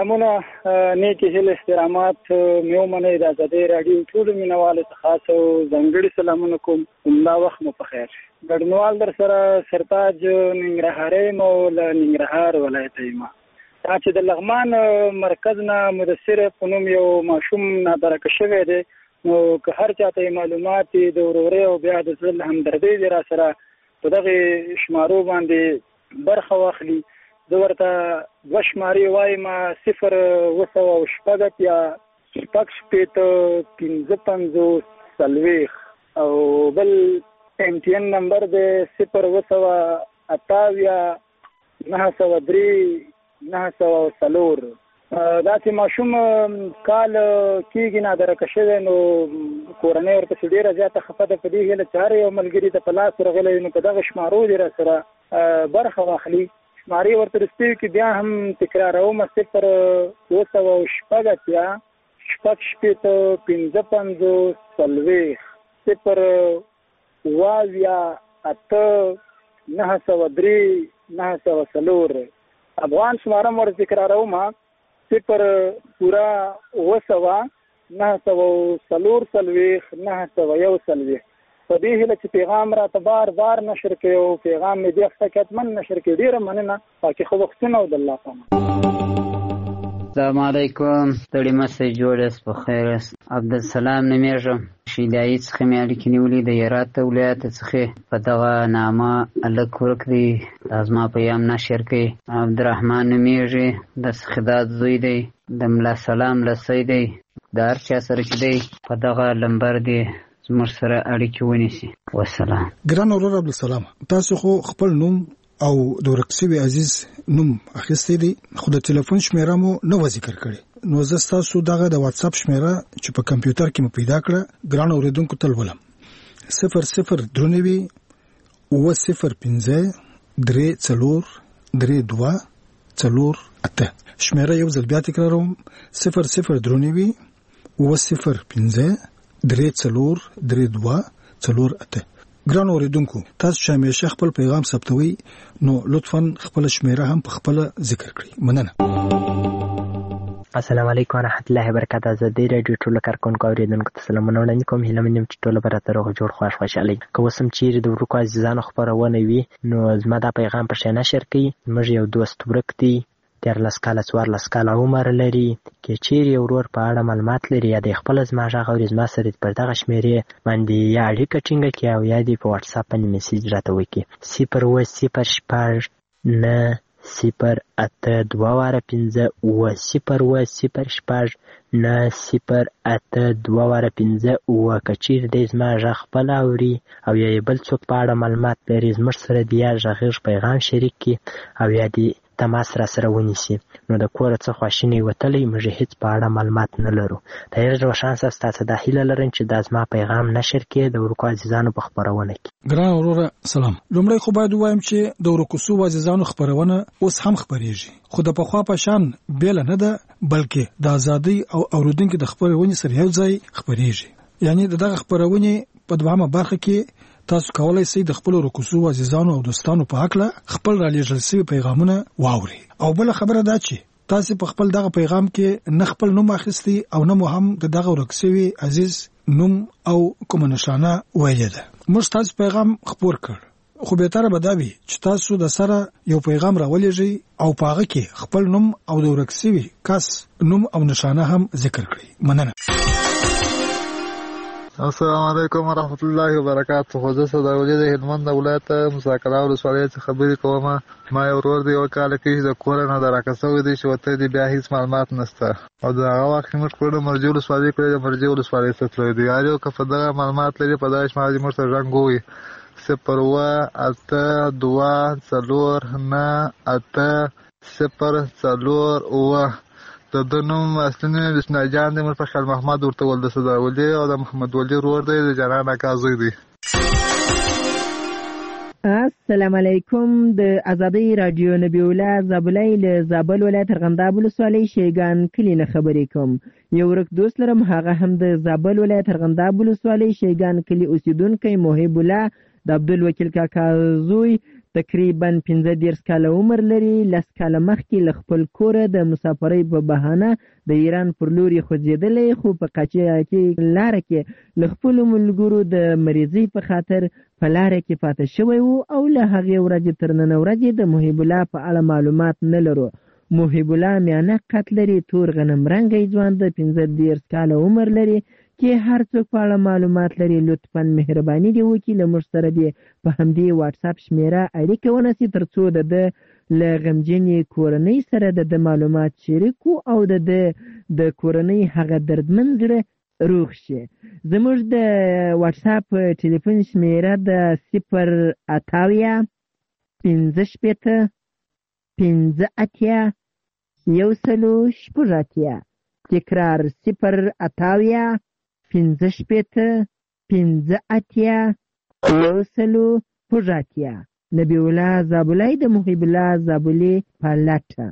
سلامونه نیکی هیله احترامات مې ومنئ د ازادۍ راډیو ټولو مینوالو ته خاص او ځانګړي سلامونه کوم. همدا وخت مو په خیر. ګډونوال در سره سرتاج ننګرهاري یم او له ننګرهار ولایته یم. دا چې د لغمان مرکز نه مدثر په نوم یو ماشوم نادرکه شوی دی، نو که هر چاته معلومات د ورورۍ او بیا د زړه همدردۍ دی را سره په دغې شمارو باندې برخه واخلي. زه ورته دوه شمارې وایم، صفر اوه سوه او شپږ اتیا شپږ شپېته پنځه پنځوس څلوېښت او بل ایم ټي ان نمبر دی صفر اوه سوه اته اویا نهه سوه درې نهه سوه څلور. داسې ماشوم کال کېږي نادرکه شوی، نو کورنۍ ورپسې ډېره زیاته خفه ده. په دې هیله چې هر یو ملګري ته په لاس ورغلی نو په دغه شمارو دې را سره برخه واخلي. شمارې ورته رسېږي کې بیا هم تکراروم، صفر اوه سوه او شپږ اتیا شپږ شپېته پنځه پنځوس څلوېښت صفر اوه اویا اته نهه سوه درې نهه سوه څلور. افغان شماره م ورته تکراروم، صفر پوره اوه سوه نهه سوه څلور څلوېښت نهه سوه یو څلوېښت. په دې هیله چې پیغام راته بار بار نشر کوي او پیغام مې دې هفته کې حتمن نشر کوي. ډېره مننه، پاکې ښه وختونه او د الله پامان. السلام علیکم، ستړي مسئ جوړ یاست، په خیر یاست. عبدالسلام نومیږم، شیدایي څخه مې اړیکې نیولې د هرات ولایت څخه. په دغه نامه هلک ورک دی، دا زما پیغام نشر کوي. عبدالرحمن نومیږي، د سخداد زوی دی، د ملا سلام لسی دی. د هر چا سره چې دی په دغه لمبر دی زموږ سره اړیکې ونیسي. وسلام. ګران ورور عبدالسلام، تاسو خو خپل نوم او د ورک شوي عزیز نوم اخیستی دی، خو د تلیفون شمیره مو نه و ذکر کړې. نو زه ستاسو دغه د واتساپ شمیره چې په کمپیوټر کې مو پیدا کړه ګران اوریدونکو ته لولم. صفر صفر درې نوي اوه صفر پنځه درې څلور درې دوه څلور اته. شمیره یو ځل بیا تکراروم، صفر صفر درې نوي اوه صفر پنځه درې څلور درې دوه څلور اته. ګران اوریدونکو، تاسو چې همیشه خپل پیغام ثبتوي نو لطفاً خپل شمیره هم په خپل ذکر کړئ. مننه. السلام علیکم ورحمت الله وبرکاته. ازادي راډیو ټولو کارکونکو اوریدونکو ته سلامونه وړاندې کوم. هیله مند یم چې ټوله به راته روغ جوړ خوښ خوشحالي. که اوس هم چیرې د ورکو عزیزانو خپرونه وي نو زما دا پیغام په شی نشر کړي. زموږ یو دوست ورک دی، دیارلس کاله څوارلس کاله عمر لري. که چیرې یو ورور په اړه معلومات لري یا د خپل زما غږ اوري، زما سره پر دغه شمیرې باندې یا اړیکه ټینګه کړي او یا دې په واتساپ باندې میسیج راته وکړي. صفر اوه صفر شپږ نه صفر اته دوه واره پنځه اوه صفر اوه صفر شپږ نه صفر اته دوه واره پنځه اوه. که چیرې دی زما غږ خپل اوري او یا یې بل څوک په اړه معلومات لري، زموږ سره د یا غږیز پیغام شریک کړي او یا دې تماس را سره ونیسي. نو د کوره څه خواشینی وتلی، موږ هیڅ په اړه معلومات نه لرو. طاهر روشن صاحب، تاسو دا هیله لرم چې دا زما پیغام نشر کړي د ورکو عزیزانو په خپرونه کې. ګران وروره سلام. لومړی خو باید ووایم چې د ورکو سوو عزیزانو خپرونه اوس هم خپریږي، خو د پخوا په شان بیله نه ده، بلکې د ازادۍ او اوریدونکو د خپرونې سره یو ځای خپریږي. یعنی دغه خپرونې په دوامه برخه کې تاسو کولای شئ د خپل رکوسو عزیزانو او دوستانو په حق له خپل را لېږل شوي پیغامونه واوري. او بل خبره دا چې تاسو په خپل دغه پیغام کې نه خپل نوم اخیستی او نه مو هم د دغه ورک شوي عزیز نوم او کومه نشانه ویلې ده. موږ تاسو پیغام خپور کړ، خو بهتره به دا وي چې تاسو د سره یو پیغام راولېږئ او په هغه کې خپل نوم او د ورک شوي کس نوم او نشانه هم ذکر کړئ. مننه. السلام علیکم ورحمت الله وبرکاته. خو زه صداولي د هلمند ولایت مساکره ولسوالۍ څخه خبرې کوم. ما یو ورور دی یو کال کې د کور نه راکړه شوی دی چې ورته دی بیا هیڅ معلومات نشته، او د هغه وخت موږ کور د مرجع ولسوالۍ کړی د مرجع ولسوالۍ څخه تللی دی. هر یو که په دغه معلومات لري په دغه شمال موږ سره رنګ ووي صفر اوه اته دوه څلور نه اته صفر څلور اوه. د ده نوم اصلي نوم یې بسم الله جان دی، موږ په خیال محمد ورته ویل. د صداولي او د محمد ولي ورور دی، د جانان اکا زوی دی. السلام علیکم. د ازادۍ راډیو نبی الله زابلای له زابل ولایت ارغنداب ولسوالۍ شیګان کلی نه خبرې کوم. یو ورک دوست لرم، هغه هم د زابل ولایت ارغنداب ولسوالۍ شیګان کلی اوسیدونکی محب الله د عبدالوکیل کاکا زوی تقریبا پنځه دېرش کاله عمر لري. لس کاله مخکې له خپل کوره د مسافرۍ په بهانه د ایران پر لور یې خوځېدلی، خو په قاچاقي لاره کې له خپلو ملګرو د مریضۍ په خاطر په لاره کې پاتې شوی و او له هغې ورځې تر نن ورځې د محب الله په اړه معلومات نه لرو. محب الله میانه قد لري، تور غنم رنګی ځوان د پنځه دېرش کاله عمر لري. کې هر څوک په اړه معلومات لري لطفا مهرباني دې وکړي له موږ سره دې په همدې واتساپ شمیره اړیکه ونیسي تر څو د ده له غمجنې کورنۍ سره د ده معلومات شریکو او د ده د کورنۍ هغه دردمن زړه روغ شي. زموږ د واتساپ ټلیفون شمیره د صفر اتاویا پنځه شپېته پنځه اتیا یو سلو شپږ اتیا. تکرار صفر اتاویا پنځه شپېته پنځه اتیا یو سلو شپږ اتیا. نبی الله زابلی د محب الله زابلي په لټه.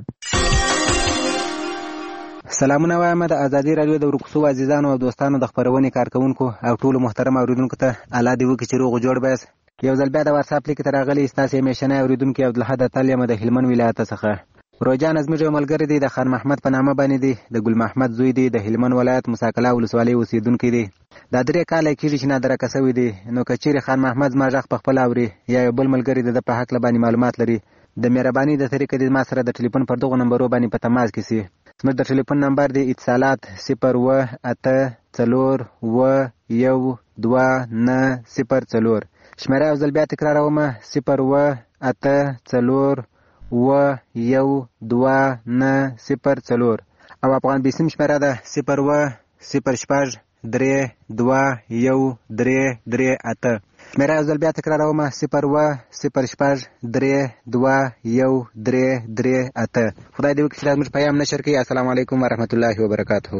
سلامونه وایم د ازادي راډیو د ورکوسو عزیزانو او دوستانو د خپرونې کارکونکو او ټولو محترم اوریدونکو ته الله دې وکړي چې روغ جوړ بایاست. یو ځل بیا د واتساپ لیک ته راغلی ستاسې همیشنی اوریدونکی عبدالحد اتل یم د هلمند ولایت څخه. روجان زموږ یو ملګری دی د خان محمد په نامه باندې دی، د ګل محمد زوی دی، د هلمند ولایت موساکلا ولسوالۍ اوسیدونکی دی. دا درې کاله کېږي چې نادرکه شوی دی. نو که چیرې خان محمد زما غږ په خپله اوري یا یو بل ملګری د ده په هکله باندې معلومات لري، د مهرباني د طریقې دې ما سره د ټلیفون پر دغو نمبرو باندې په تماس کې سي. زموږ د ټلیفون نمبر دی اتصالات صفر اوه اته څلور اوه یو دوه نه صفر څلور. شمېره یو ځل بیا تکرارومه صفر اوه اته څلور اوه یو دوه نه صفر څلور. او افغان بیسیم شمېره ده صفر اوه صفر شپږ درې دوه یو درې درې اته. شمېره یو ځل بیا تکرارومه صفر اوه صفر شپږ درې دوه یو درې درې اته. خدای دې وکړي چې دا زموږ پیام نشر کړي. السلام علیکم ورحمت الله وبرکاته.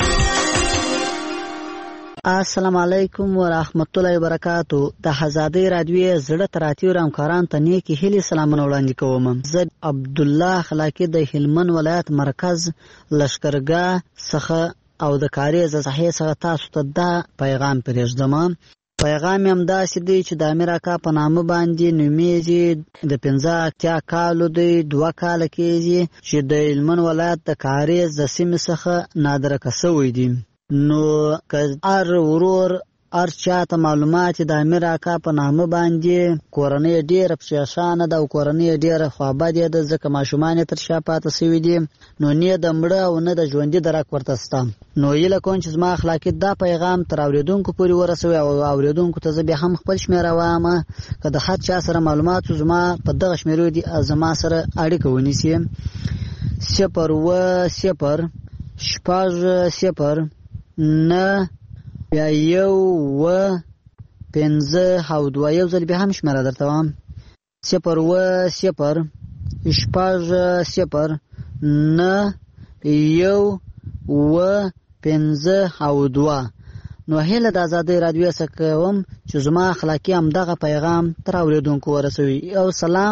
السلام علیکم ورحمت الله وبرکاتو. د آزادۍ راډیو زړه تر اتیو همکارانو ته نیکې هیلې سلامونه وړاندې کوم. زه عبدالله خلاقي د هلمند ولایت مرکز لشکرګاه څخه او د کاریز صحیح څخه تاسو ته دا پیغام پرېږدم. پیغام هم داسې دی چې د امیر اکا په نامه باندې نومیږي، د پنځه اتیا کالو دی، دوه کاله کېږي چې د هلمند ولایت د کاریز د سیمې څخه نادرکه شوی دی. نو که هر ورور هر چاته معلومات د امیر اکا په نامه باندې کورنۍ ډېره پریشانه ده او کورنۍ ډېره خوابدې ده، ځکه ماشومان یې تر شا پاته شوي دي، نو نه د مړه او نه د ژوندي درک ورته شته. نو هیله کوم چې زما اخلاقي دا پیغام تر اورېدونکو پورې ورسوي او اورېدونکو ته زه بیا هم خپل شمېره وایم. که د هر چا سره معلومات زما په دغه شمېرو دي زما سره اړیکه ونیسي. صفر اوه صفر شپږ صفر نه بیا یو اوه پنځه او دوه. یو ځل بیا هم شمېره درته وایم صفر اوه صفر شپږ صفر نه یو اوه پنځه او دوه. نو هیله د ازادۍ راډیو څخه کوم چې زما اخلاقي همدغه پیغام تر اورېدونکو ورسوي. او سلام.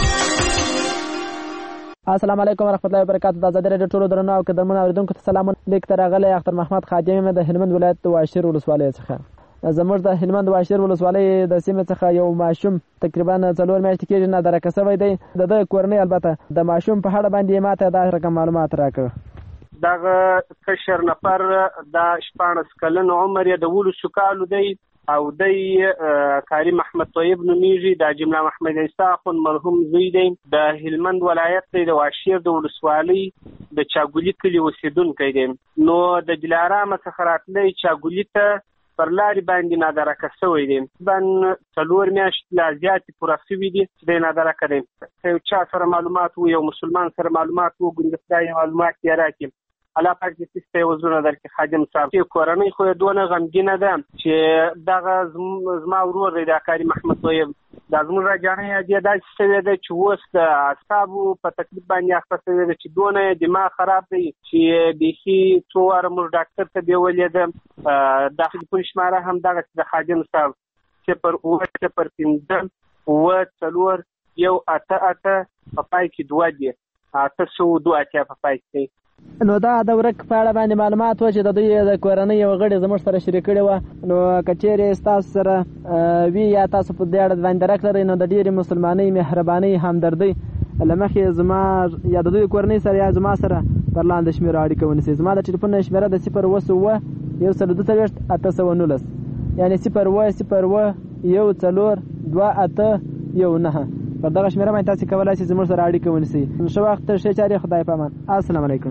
السلام علیکم ورحمت الله وبرکاتو. د ازادۍ راډیو ټولو درنو او قدرمنو اورېدونکو ته سلامونه. لیک ته راغلی اختر محمد خادم یم د هلمند ولایت د واشیر ولسوالۍ څخه. زموږ د هلمند واشیر ولسوالۍ د سیمې څخه یو ماشوم تقریبا څلور میاشتې کېږي نادرکه شوی دی. د ده کورنۍ البته د ماشوم په اړه باندې ماته دا رقم معلومات راکړه. دغه کشر نفر د شپاړس کلن عمر یې د ولسو کالو دی او دی کاری محمد طیب نومیږي، د جمله محمد عیسی اخوند مرحوم زوی دی، د هلمند ولایت دی، د واشیر د ولسوالۍ د چاګولي کلي اوسېدونکی دی. نو د دلارامه څخه راتلی چاګولي ته پر لارې باندې نادرکه شوی دی. تقریبا څلور میاشتې لا زیاتې پوره شوي دي چې دی نادرکه دی. که یو چا سره معلومات و، یو مسلمان سره معلومات و، ګوندې خدای معلومات یې راکړي. الله پاک دې ستاسو ته وزرونه درکړي. خادم صاحب چې کورنۍ خو یې دونه غمګینه ده چې دغه زما ورور دی د کاري محمد طیب، دا زموږ راجانۍ یې داسې شوې ده چې اوس د اعصابو په تکلیف باندې اخته شوې ده چې دونه دماغ خراب دی چې بیخي څو واره موږ ډاکټر ته بیولې ده. د ټلیفون شماره هم دغسې د خادم صاحب صفر اوه صفر پنځه اوه څلور یو اته اته په پای کې دوه دي، اته سوه دوه اتیا په پای کې. نو دا د ورک په اړه باندې معلومات و چې د دوی د کورنۍ یو غړي زموږ سره شریک کړي و. نو کچېرې ستاسو سره وی یا تاسو په دې اړه باندې درک لرئ نو د ډېرې مسلمانۍ مهربانۍ همدردۍ له مخې زما یا د دوی کورنۍ سره یا زما سره پر لاندې شمېره اړیکه ونیسئ. زما د ټلیفون شمېره د صفر اوه اوه یو سل دوه څلوېښت اته سوه نولس یعنې صفر اوه صفر اوه یو څلور دوه اته یو نهه. پر دغه شمېره باندې تاسې کولی شئ زموږ سره اړیکه ونیسئ. ښه وخت ښې چارې خدای په امان. السلام علیکم.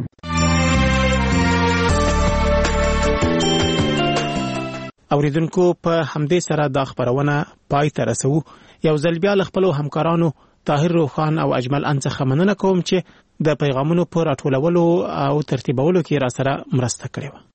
اوریدونکو په همدې سره دا خبرونه پای ته رسو. یو ځل بیا له خپلو همکارانو طاهر روخان او اجمل ان څخه مننه کوم چې د پیغامونو په راټولولو او ترتیبولو کې را سره مرسته کړې وه.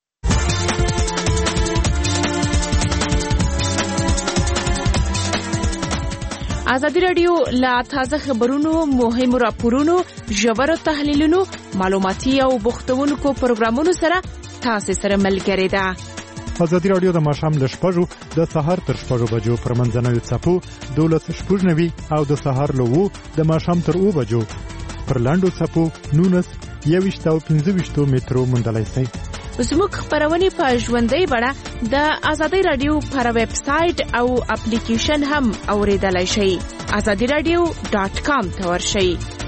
ازادي راډیو لا تازه خبرونو، مهمو راپورونو، ژورو تحلیلونو، معلوماتي او بوختونکو پروګرامونو سره تاسو سره ملګری ده. ازادي راډیو د ماښام له شپږو د سهار تر شپږو بجو پر منځنوي څپو دولس شپږ نوي او د سهار له اوو د ماښام تر اوو بجو پر لاندو څپو نولس یوویشت او پنځه ویشتو مترو موندلی شئ. زموږ خبرونه په ژوندۍ بڼه د ازادي راډیو پر ویب سټ او اپلیکیشن هم اوریدلای شئ. ازادي راډیو ډاٹ کام ته ورشئ.